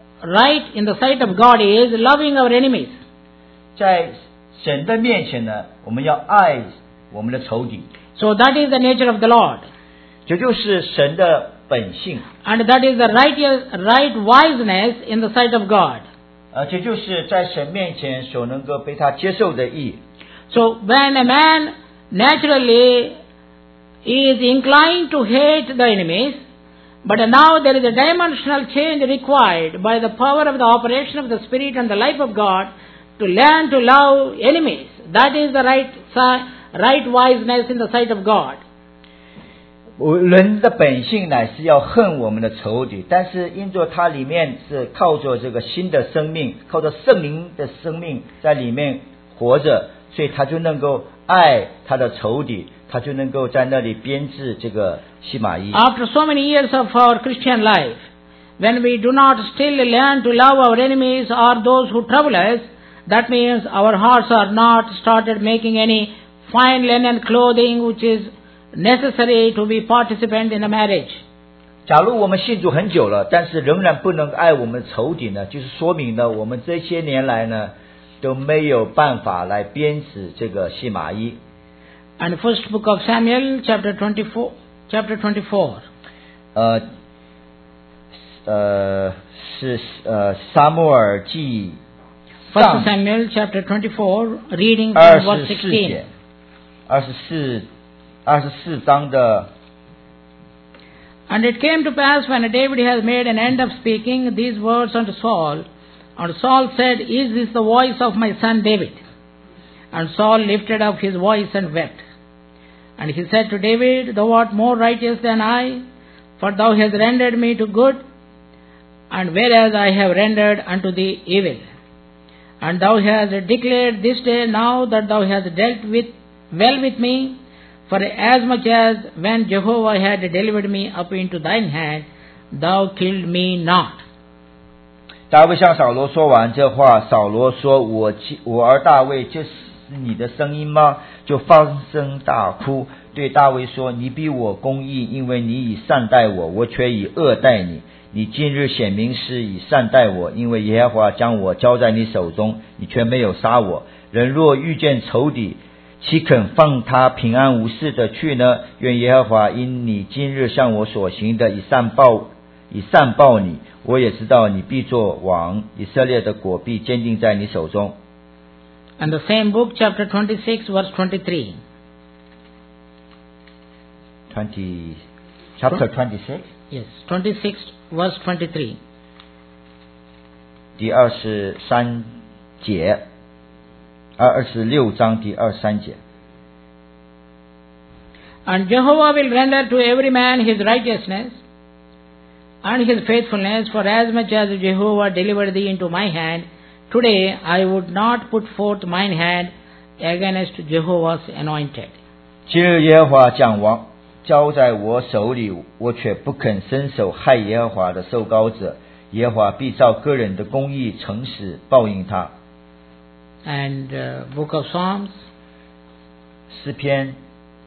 God is loving our enemies. 在神的面前呢，我们要爱我们的仇敌。 So that is the nature of the Lord. 这就是神的本性。 And that is the right wiseness in the sight of God. 这就是在神面前所能够被他接受的义。 So when a man naturally is inclined to hate the enemies, but now there is a dimensional change required by the power of the operation of the Spirit and the life of God to learn to love enemies. That is the right wiseness in the sight of God. 人的本性乃是要恨我们的仇敌，但是因着它里面是靠着这个新的生命，靠着圣灵的生命在里面活着，所以他就能够爱他的仇敌，他就能够在那里编织这个细麻衣。 After so many years of our Christian life, when we do not still learn to love our enemies or those who trouble us, that means our hearts are not started making any fine linen clothing which is necessary to be participant in a marriage. 假如我们信主很久了，但是仍然不能爱我们的仇敌呢，就是说明呢，我们这些年来呢都没有办法来编织这个细麻衣。 And first book of Samuel, chapter 24. 是撒母耳记 First Samuel, chapter 24, reading from verse 16. 24章的。 And it came to pass when David had made an end of speaking these words unto Saul, and Saul said, Is this the voice of my son David? And Saul lifted up his voice and wept. And he said to David, Thou art more righteous than I, for thou hast rendered me to good, and whereas I have rendered unto thee evil. And thou hast declared this day now that thou hast dealt well with me, for as much as when Jehovah had delivered me up into thine hand, thou killed me not. 大卫向扫罗说完这话，扫罗说：“我儿大卫，这是你的声音吗？”就放声大哭，对大卫说：“你比我公义，因为你以善待我，我却以恶待你。你今日显明是以善待我，因为耶和华将我交在你手中，你却没有杀我。人若遇见仇敌，岂肯放他平安无事的去呢？愿耶和华因你今日向我所行的以善报你。我也知道你必作王，以色列的国必坚定在你手中。” And the same book, chapter 26, verse 23. Chapter 26? Yes, 26, verse 23. 第23节，26章第23节。 And Jehovah will render to every man his righteousness and his faithfulness, for as much as Jehovah delivered thee into my hand, today I would not put forth mine hand against Jehovah's anointed. 今日耶和华将王交在我手里，我却不肯伸手害耶和华的受膏者。耶和华必照个人的公义诚实报应他。 And book of Psalms, 诗篇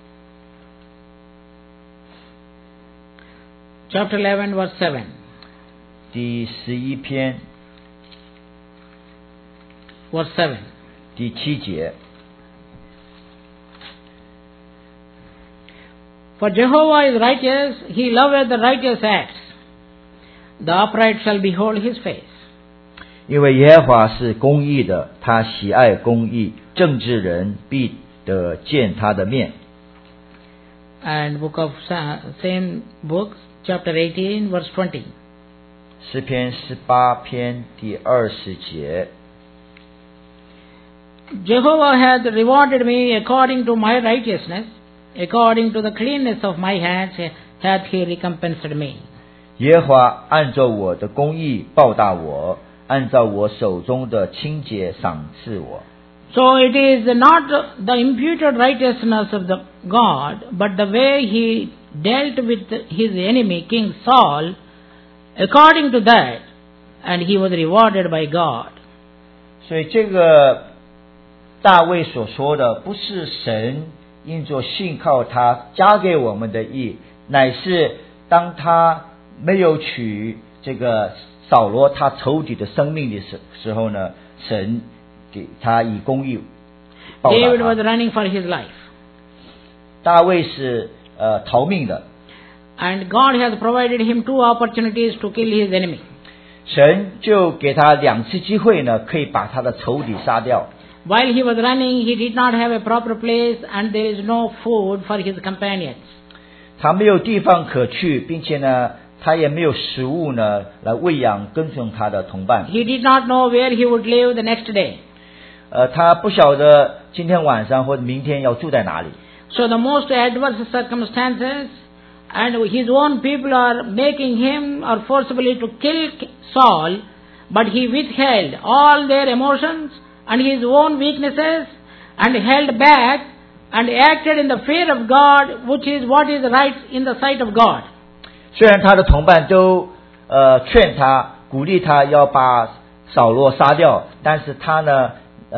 chapter 11, verse 7. 第11篇 Verse 7. 第7节。 For Jehovah is righteous, he loveth the righteous acts. The upright shall behold his face. 因为耶和华是公义的，他喜爱公义，正直人必的见他的面。 And same book, chapter 18, verse 20. 诗篇18篇第20节。 Jehovah hath rewarded me according to my righteousness, according to the cleanness of my hands hath he recompensed me. 耶和华按照我的公义报答我，按照我手中的清洁赏赐我。 So it is not the imputed righteousness of the God, but the way he dealt with his enemy, King Saul, according to that, and he was rewarded by God. 所以这个大卫所说的，不是神因着信靠他加给我们的义，乃是当他没有取这个扫罗他仇敌的生命的时候呢，神给他以公义报答 David was 他。 running for his life. 大卫是逃命的， And God has provided him 2 opportunities to kill his enemy. 神就给他2次机会呢，可以把他的仇敌杀掉。 While he was running, he did not have a proper place and there is no food for his companions. 他没有地方可去，并且呢，他也没有食物呢来喂养跟从他的同伴。 He did not know where he would live the next day. 他不晓得今天晚上或者明天要住在哪里。 So the most adverse circumstances and his own people are making him or forcibly to kill Saul, but he withheld all their emotions and his own weaknesses and held back and acted in the fear of God, which is what is right in the sight of God. 虽然他的同伴都劝他、鼓励他要把扫罗杀掉，但是他呢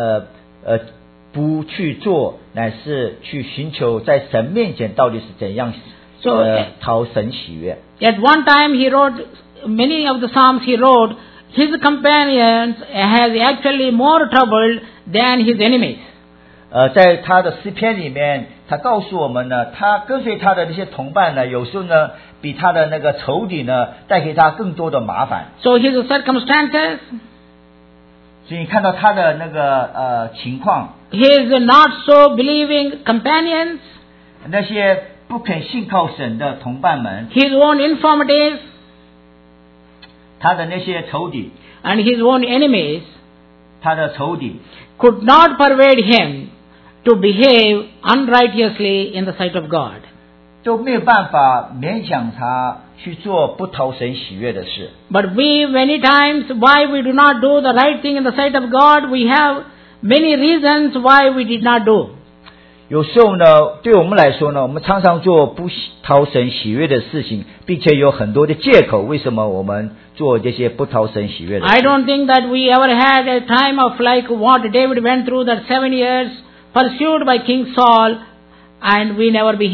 不去做，乃是去寻求在神面前到底是怎样讨神喜悦。 At one time he wrote many of the psalms he wrote, his companions has actually more trouble than his enemies. 在他的诗篇里面，他告诉我们呢，他跟随他的那些同伴呢，有时候呢，比他的那个仇敌呢，带给他更多的麻烦。 So his circumstances, 所以你看到他的那个情况， his not so believing companions, 那些不肯信靠神的同伴们， his own infirmities, 他的那些仇敌， and his own enemies 他的仇敌 could not persuade him to behave unrighteously in the sight of God. 都没有办法勉强他去做不讨神喜悦的事。 But we many times, why we do not do the right thing in the sight of God, we have many reasons why we did not do. 有时候呢，对我们来说呢，我们常常做不讨神喜悦的事情，并且有很多的借口，为什么我们做这些不讨神喜悦的事？ I don't think that we ever had a time of like what David went through that 7 years, pursued by King Saul, and we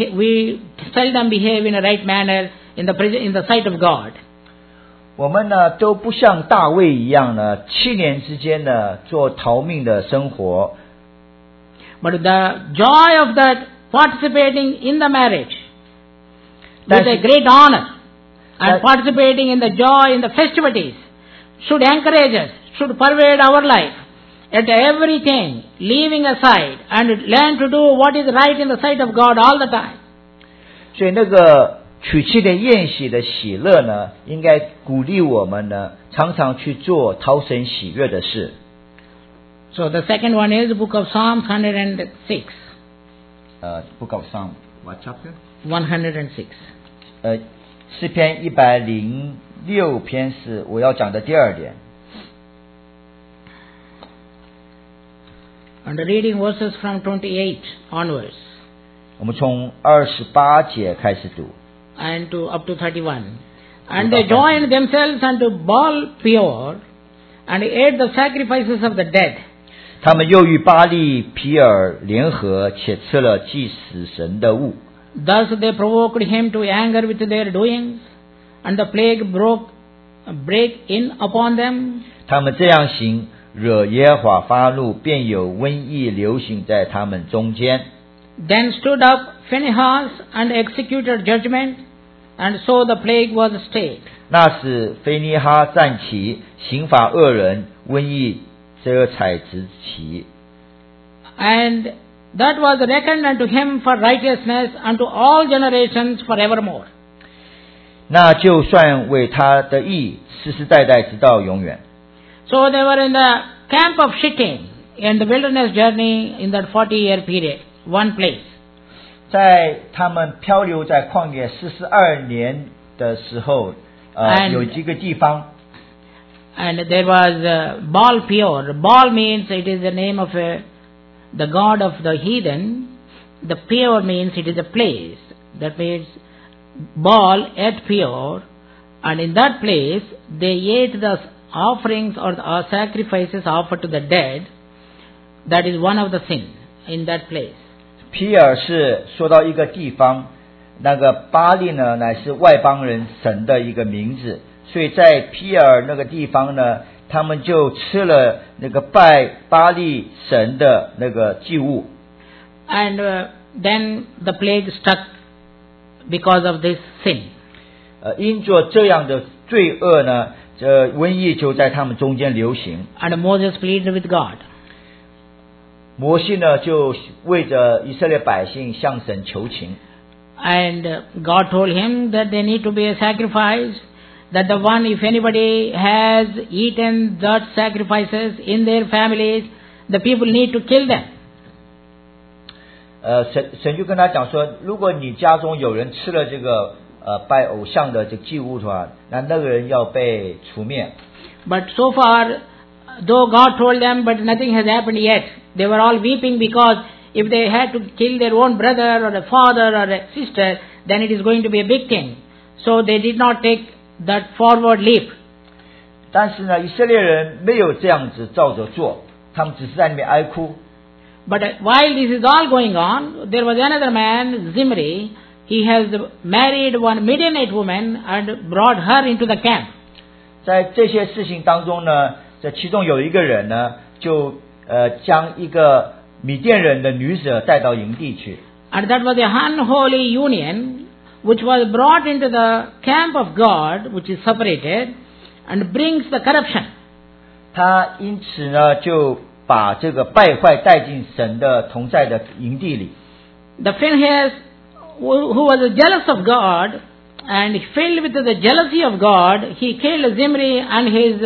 seldom behave in a right manner in the sight of God. 我们呢都不像大卫一样呢，7年之间呢做逃命的生活。 But the joy of that participating in the marriage with a great honor and participating in the joy in the festivities should encourage us, should pervade our life. At everything, leaving aside and learn to do what is right in the sight of God all the time. 所以那个娶妻的宴席的喜乐呢，应该鼓励我们呢，常常去做讨神喜悦的事。 So the second one is Book of Psalms 106. Book of Psalms, what chapter? 106. 诗篇106篇是我要讲的第2点。 And reading verses from 28 onwards 我们从28节开始读。 and up to 31. And they joined themselves unto Baal Peor and ate the sacrifices of the dead. 他们又与巴利皮尔联合，且吃了祭死神的物。 Thus they provoked him to anger with their doings, and the plague break in upon them. 他们这样行，惹耶和华发怒，便有瘟疫流行在他们中间。 Then stood up Phinehas and executed judgment, and so the plague was stayed. 那时菲尼哈站起，刑罚恶人，瘟疫这才止起。 And that was reckoned unto him for righteousness unto all generations forevermore. 那就算为他的义，世世代代直到永远。 So they were in the camp of Shittim in the wilderness journey in that 40-year period, one place. 在他们漂流在旷野42年的时候，有一个地方。 And there was Baal Peor. Baal means it is the name of the god of the heathen. The Peor means it is a place. That means Baal at Peor, and in that place they ate the offerings or the sacrifices offered to the dead. That is one of the sin in that place. 皮尔是说到一个地方，那个巴利呢乃是外邦人神的一个名字，所以在皮尔那个地方呢，他们就吃了那个拜巴利神的那个祭物。 And then the plague struck because of this sin. 因着这样的罪恶呢，瘟疫就在他们中间流行。 And Moses pleaded with God. 摩西呢就为着以色列百姓向神求情。 And God told him that there need to be a sacrifice, that the one, if anybody has eaten that sacrifices in their families, the people need to kill them. 神就跟他讲说，如果你家中有人吃了这个拜偶像的这祭物的话，那个人要被除灭。 But so far, though God told them, but nothing has happened yet. They were all weeping because if they had to kill their own brother or a father or a sister, then it is going to be a big thing. So they did not take that forward leap. 但是呢，以色列人没有这样子照着做，他们只是在那边哀哭。 But while this is all going on, there was another man, Zimri. He has married one Midianite woman and brought her into the camp. 在这些事情当中呢，这其中有一个人呢，就将一个米甸人的女子带到营地去。 And that was a unholy union which was brought into the camp of God, which is separated, and brings the corruption. 他因此呢，就把这个败坏带进神的同在的营地里。 The Phinehas, who was jealous of God, and filled with the jealousy of God, he killed Zimri and his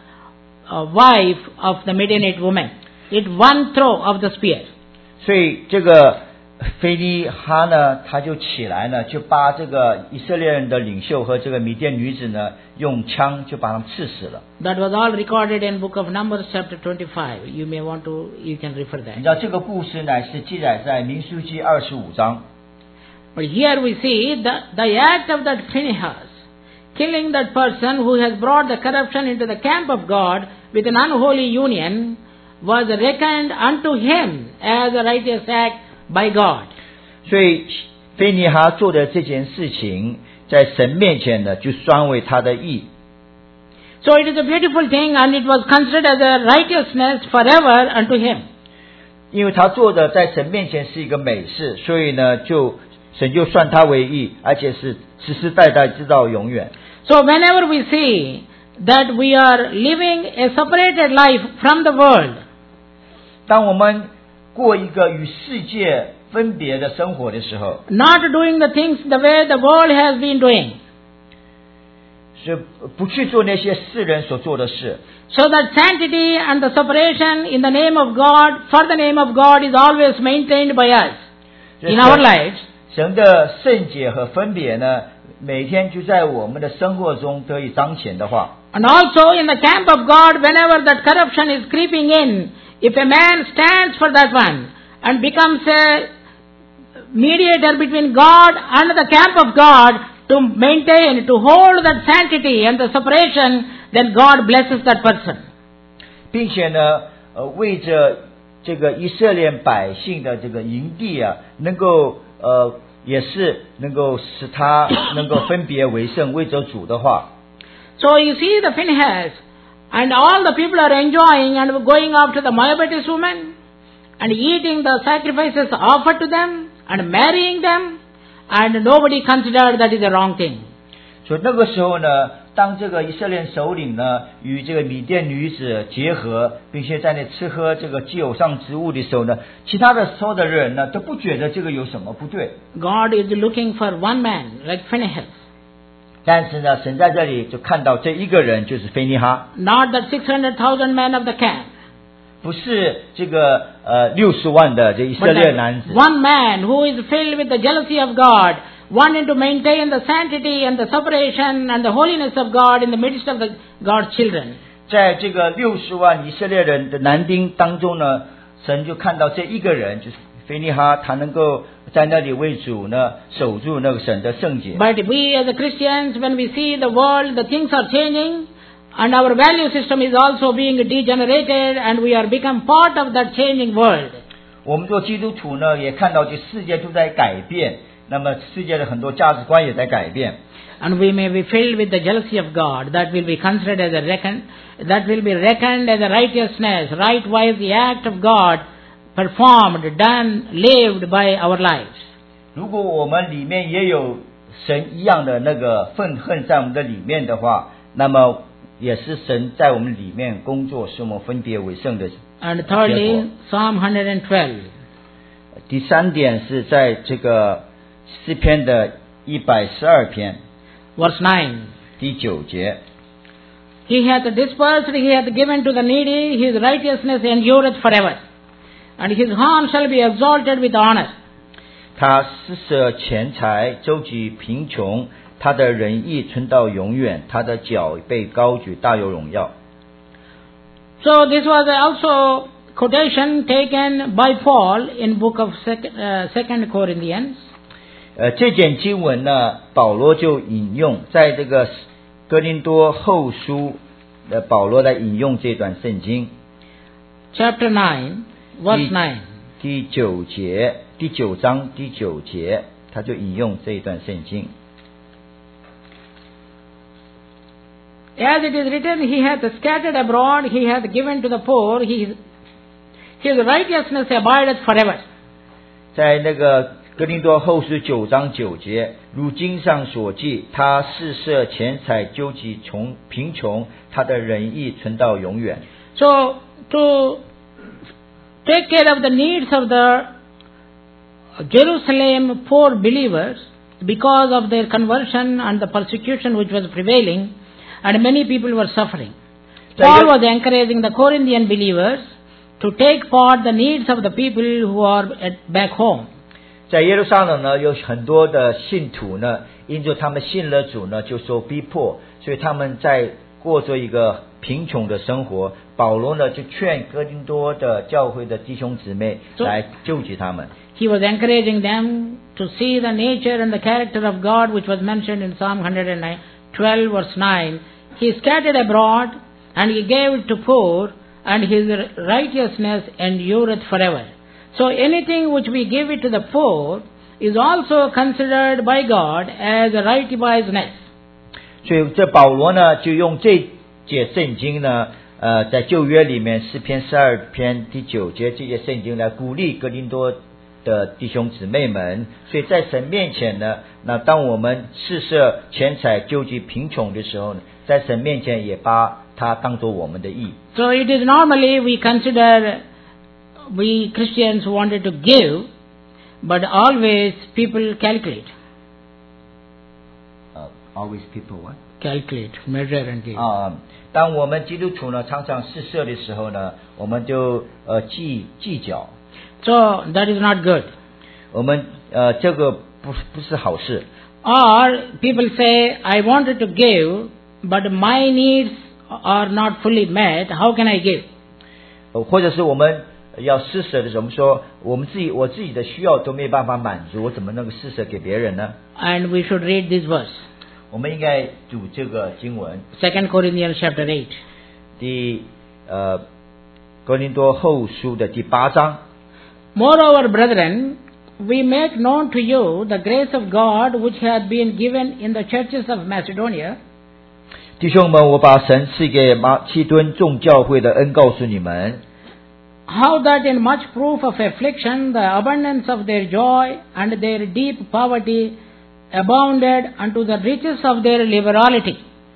wife of the Midianite woman. It one throw of the spear. 所以这个菲尼哈呢，他就起来呢，就把这个以色列人的领袖和这个米甸女子呢，用枪就把他们刺死了。 That was all recorded in Book of Numbers, chapter 25. You can refer 你 that. 知道这个故事乃是记载在民数记25章。 But here we see the act of that Phinehas, killing that person who has brought the corruption into the camp of God with an unholy union, was reckoned unto him as a righteous act by God. 所以菲尼哈做的这件事情，在神面前呢，就算为他的义。 So it is a beautiful thing, and it was considered as a righteousness forever unto him. 因为他做的在神面前是一个美事，所以呢，神就算他为义，而且是世世代代直到永远。 So whenever we see that we are living a separated life from the world, 当我们过一个与世界分别的生活的时候， not doing the things the way the world has been doing, 是不去做那些世人所做的事。 so that sanctity and the separation in the name of God, for the name of God, is always maintained by us in our lives. 神的圣洁和分别呢，每天就在我们的生活中得以彰显的话， And also in the camp of God, whenever that corruption is creeping in, if a man stands for that one and becomes a mediator between God and the camp of God to maintain, to hold that sanctity and the separation, then God blesses that person. 并且呢，为着这个以色列百姓的这个营地啊，能够也是能够使他能够分别为圣，为着主的话。 So you see the Phinehas, and all the people are enjoying and going after the Moabitess woman, and eating the sacrifices offered to them, and marrying them, and nobody considered that is a wrong thing. 所以那个时候呢， 当这个以色列首领呢与这个米甸女子结合，并且在那吃喝这个祭偶像之物的时候呢，其他的所有的人呢都不觉得这个有什么不对。 God is looking for one man like Phinehas. 但是呢，神在这里就看到这一个人，就是菲尼哈， Not the 600,000 men of the camp. 不是这个60万的这以色 But 列男子， one man who is filled with the jealousy of God, wanting to maintain the sanctity and the separation and the holiness of God in the midst of the God's children. 在这个60万以色列人的男丁当中呢，神就看到这一个人，就是菲尼哈，他能够在那里为主呢守住那个神的圣洁。 But we as the Christians, when we see the world, the things are changing, and our value system is also being degenerated, and we are become part of that changing world. 我们做基督徒呢，也看到这世界都在改变，那么世界的很多价值观也在改变。 And we may be filled with the jealousy of God, that will be considered as that will be reckoned as a righteousness, right-wise the act of God performed, done, lived by our lives. 如果我们里面也有神一样的那个愤恨在我们的里面的话，那么也是神在我们里面工作，使我们分别为圣的。 And thirdly, Psalm 112. 第三点是在这个诗篇的112篇 Verse 9. 第9节， He hath dispersed, he hath given to the needy, his righteousness endureth forever. And his horn shall be exalted with honor. 他施舍钱财，周济贫穷，他的仁义存到永远，他的脚被高举，大有荣耀。 So this was also quotation taken by Paul in book of 2 Corinthians. 这卷经文呢，保罗就引用在这个哥林多后书的保罗来引用这段圣经。 Chapter 9, verse 9. 第9节，第9章第9节，他就引用这一段圣经。 As it is written, he hath scattered abroad, he hath given to the poor, his righteousness abideth forever. 在那个哥林多后书9章9节，如经上所记，他施舍钱财，救济贫穷，他的仁义存到永远。 So, to take care of the needs of the Jerusalem poor believers, because of their conversion and the persecution which was prevailing, and many people were suffering. Paul was encouraging the Corinthian believers to take part the needs of the people who are back home. 在耶路撒冷呢，有很多的信徒呢，因着他们信了主呢，就受逼迫，所以他们在过着一个贫穷的生活。保罗呢，就劝哥林多的教会的弟兄姊妹来救济他们。 He was encouraging them to see the nature and the character of God, which was mentioned in Psalm 112 verse 9. He scattered abroad, and he gave to poor, and his righteousness endureth forever. So anything which we give it to the poor is also considered by God as a righteousness. 所以这保罗呢，就用这节圣经呢，在旧约里面诗篇12篇第9节这些圣经来鼓励哥林多的弟兄姊妹们。所以在神面前呢，那当我们施舍钱财救济贫穷的时候呢，在神面前也把它当作我们的义。 So it is normally we consider we Christians wanted to give, but always people calculate. Always people what? Calculate, measure and give. 当我们基督徒呢常常施舍的时候呢，我们就计较。 So that is not good. 我们这个不是好事。 Or people say, I wanted to give, but my needs are not fully met. How can I give? 或者是我们要施舍的时候，我们说我自己的需要都没办法满足，我怎么能够施舍给别人呢？ And we should read this verse. 我们应该读这个经文。 2 Corinthians chapter 8. 第哥林多后书的第8章。 Moreover, brethren, we make known to you the grace of God which hath been given in the churches of Macedonia. 弟兄们，我把神赐给马其顿众教会的恩告诉你们。 How that in much proof of affliction, the abundance of their joy and their deep poverty abounded unto the riches of their liberality.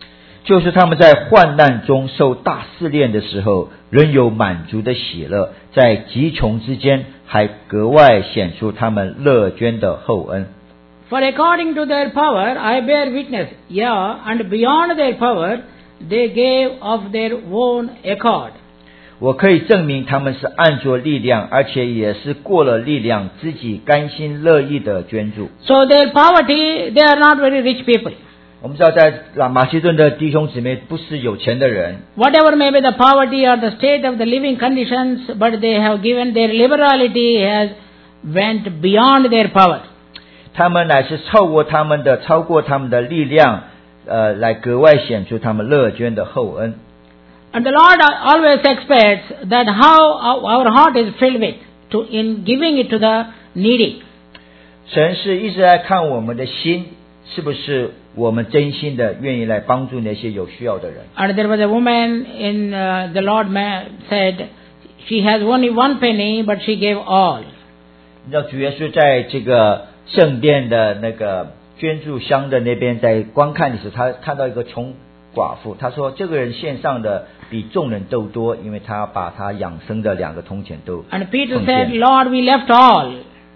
就是他们在患难中受大试炼的时候，仍有满足的喜乐，在极穷之间还格外显出他们乐捐的厚恩。 For according to their power, I bear witness, yeah, and beyond their power, they gave of their own accord. 我可以证明他们是按着力量，而且也是过了力量，自己甘心乐意的捐助。 So their poverty, they are not very rich people. 我们知道，在马其顿的弟兄姊妹不是有钱的人。 Whatever may be the poverty or the state of the living conditions, but they have given their liberality has went beyond their power. 他们乃是超过他们的力量，来格外显出他们乐捐的厚恩。 And the Lord always expects that how our heart is filled with in giving it to the needy. 神是一直在看我们的心，是不是我们真心的愿意来帮助那些有需要的人。 And there was a woman in the Lord said she has only 1 penny, but she gave all. 你知道主耶稣在这个圣殿的那个捐助箱的那边，在观看的时候，他看到一个穷寡妇，他说这个人献上的比众人都多，因为他把他养生的2个铜钱都 And Peter 奉献。 said, Lord, we left all.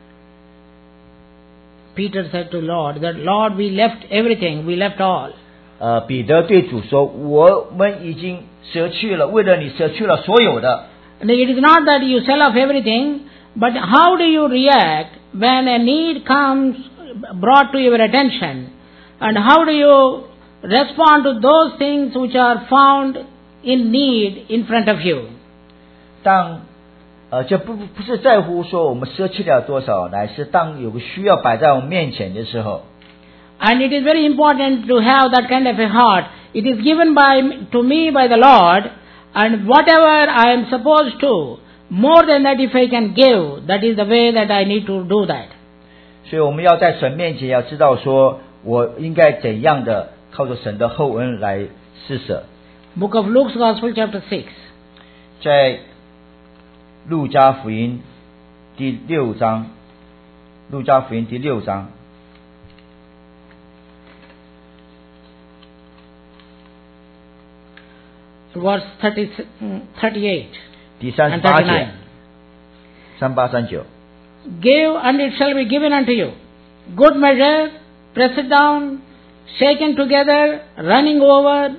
Peter said to Lord that, Lord, we left everything, we left all. 彼得对主说，我们已经舍去了，为了你舍去了所有的。 And it is not that you sell off everything, but how do you react when a need comes brought to your attention? And how do you respond to those things which are found in need in front of you? 当这不是在乎说我们舍弃了多少，乃是当有个需要摆在我们面前的时候。 And it is very important to have that kind of a heart. It is given to me by the Lord, and whatever I am supposed to, more than that if I can give, that is the way that I need to do that. 所以我们要在神面前要知道说，我应该怎样的靠着神的厚恩来施舍。 Book of Luke's Gospel, chapter 6. 在路加福音第6章，路加福音第6章。 Verse 38 第 and 38节 39. 3839 Give, and it shall be given unto you. Good measure, press it down, shaken together, running over,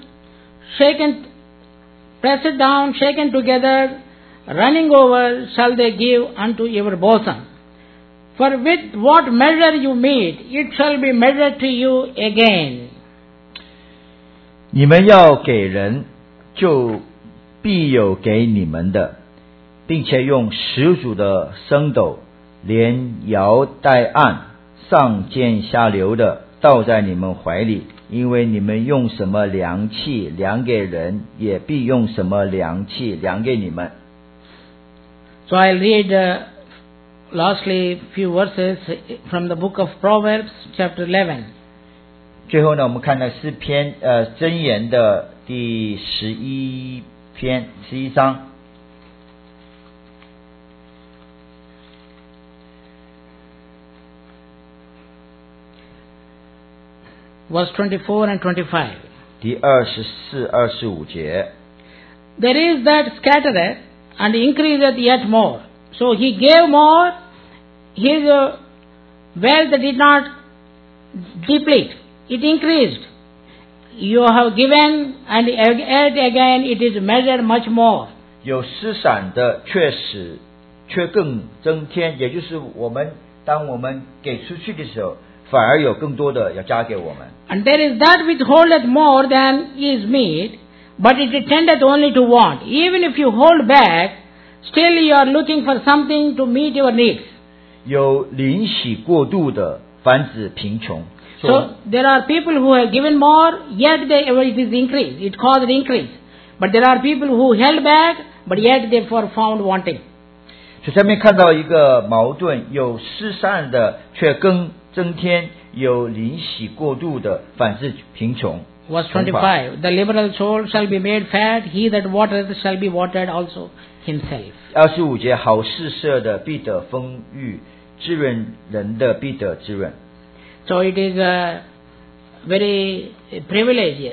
press it down, shaken together, running over, shall they give unto your bosom. For with what measure you meet, it shall be measured to you again. 你们要给人，就必有给你们的，并且用十足的升斗，连摇带按，上尖下流的倒在你们怀里，因为你们用什么量器量给人，也必用什么量器量给你们。 So I'll read lastly few verses from the book of Proverbs, chapter 11. 最后呢，我们看到诗篇箴言的第11章。 Verse 24 and 25. 第24、25节。 There is that scattereth and increaseth yet more. So he gave more, his wealth did not deplete, it increased. You have given, and yet again it is measured much more. 有施散的却更增添，也就是当我们给出去的时候，反而有更多的要加给我们。 And there is that withholdeth more than is meet, but it tendeth only to want. Even if you hold back, still you are looking for something to meet your needs. 有吝惜过度的，反指贫穷。 So there are people who have given more, yet it is increased. It caused increase. But there are people who held back, but yet they were found wanting. 所以上面看到一个矛盾，有施散的却更增添，有吝惜过度的，反致贫穷。 Verse 25, the liberal soul shall be made fat, he that watereth shall be watered also himself. 25节，好施舍的必得丰裕，滋润人的必得滋润。 So it is very privilegious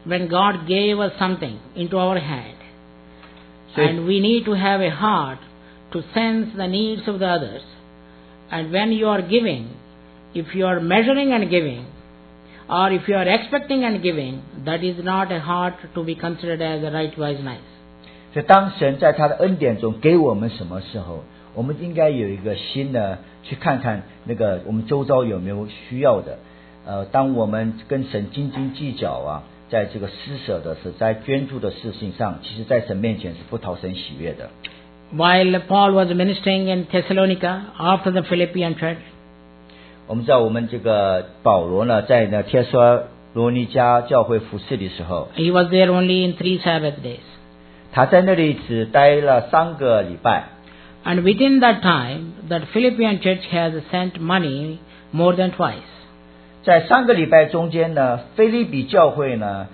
when God gave us something into our hand, 所以 and we need to have a heart to sense the needs of the others. And when you are giving, if you are measuring and giving, or if you are expecting and giving, that is not a heart to be considered as a right, wise, nice. 所以当神在他的恩典中给我们什么时候，我们应该有一个心呢，去看看那个我们周遭有没有需要的。当我们跟神斤斤计较啊，在这个施舍的事，在捐助的事情上，其实在神面前是不讨神喜悦的。 While Paul was ministering in Thessalonica after the Philippian church, 我们知道我们这个保罗呢，在那帖撒罗尼迦教会服侍的时候， he was there only in 3 Sabbath days. 他在那里只待了3个礼拜。 And within that time, that Philippian church has sent money more than twice. 在3个礼拜中间呢，腓立比教会呢，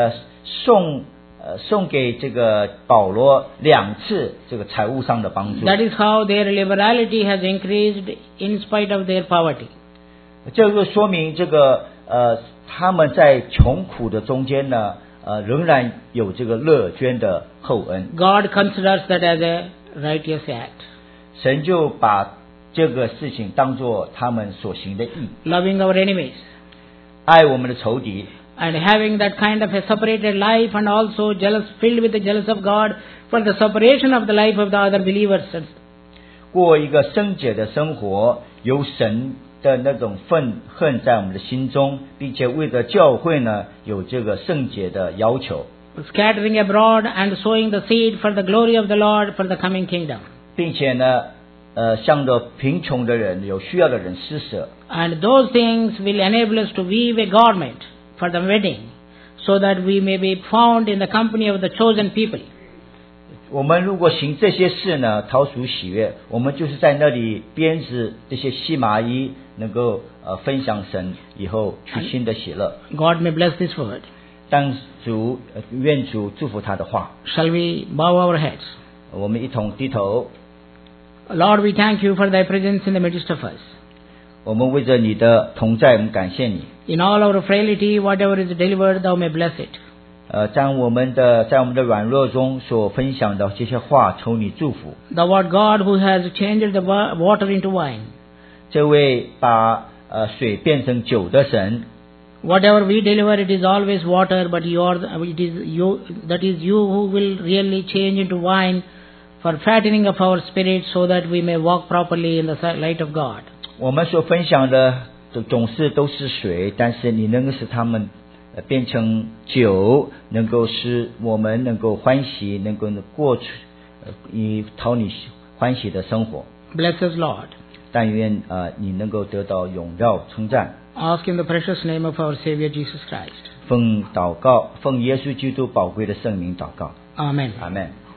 送给这个保罗2次这个财务上的帮助。 That is how their liberality has increased in spite of their poverty. 这个说明这个他们在穷苦的中间呢，仍然有这个乐捐的厚恩。 God considers that as a righteous act. 神就把这个事情当作他们所行的义， Loving our enemies, 爱我们的仇敌， and having that kind of a separated life, and also filled with the jealous of God for the separation of the life of the other believers. 过一个圣洁的生活，有神的那种愤恨在我们的心中，并且为了教会呢，有这个圣洁的要求， Scattering abroad and sowing the seed for the glory of the Lord for the coming kingdom. 并且呢，向着贫穷的人、有需要的人施舍。 And those things will enable us to weave a garment for the wedding, so that we may be found in the company of the chosen people. 我们如果行这些事呢，讨主喜悦，我们就是在那里编织这些细麻衣，能够分享神以后取新的喜乐。 God may bless this word. 当主愿主祝福他的话， Shall we bow our heads? 我们一同低头。 Lord, we thank you for thy presence in the midst of us. 我们为着你的同在，我们感谢你。 In all our frailty, whatever is delivered, thou may bless it. 在我们的软弱中所分享的这些话，求你祝福。 Thou art God who has changed the water into wine. 这位把水变成酒的神， Whatever we deliver, it is always water, but that is you who will really change into wine for fattening of our spirit, so that we may walk properly in the light of God. 我们所分享的总是都是水，但是你能够使他们变成酒，能够使我们能够欢喜，能够过去以讨你欢喜的生活。 Bless us, Lord. 但愿你能够得到荣耀称赞。 Ask in the precious name of our Savior Jesus Christ. 奉祷告，奉耶稣基督宝贵的圣名祷告。 Amen. Amen.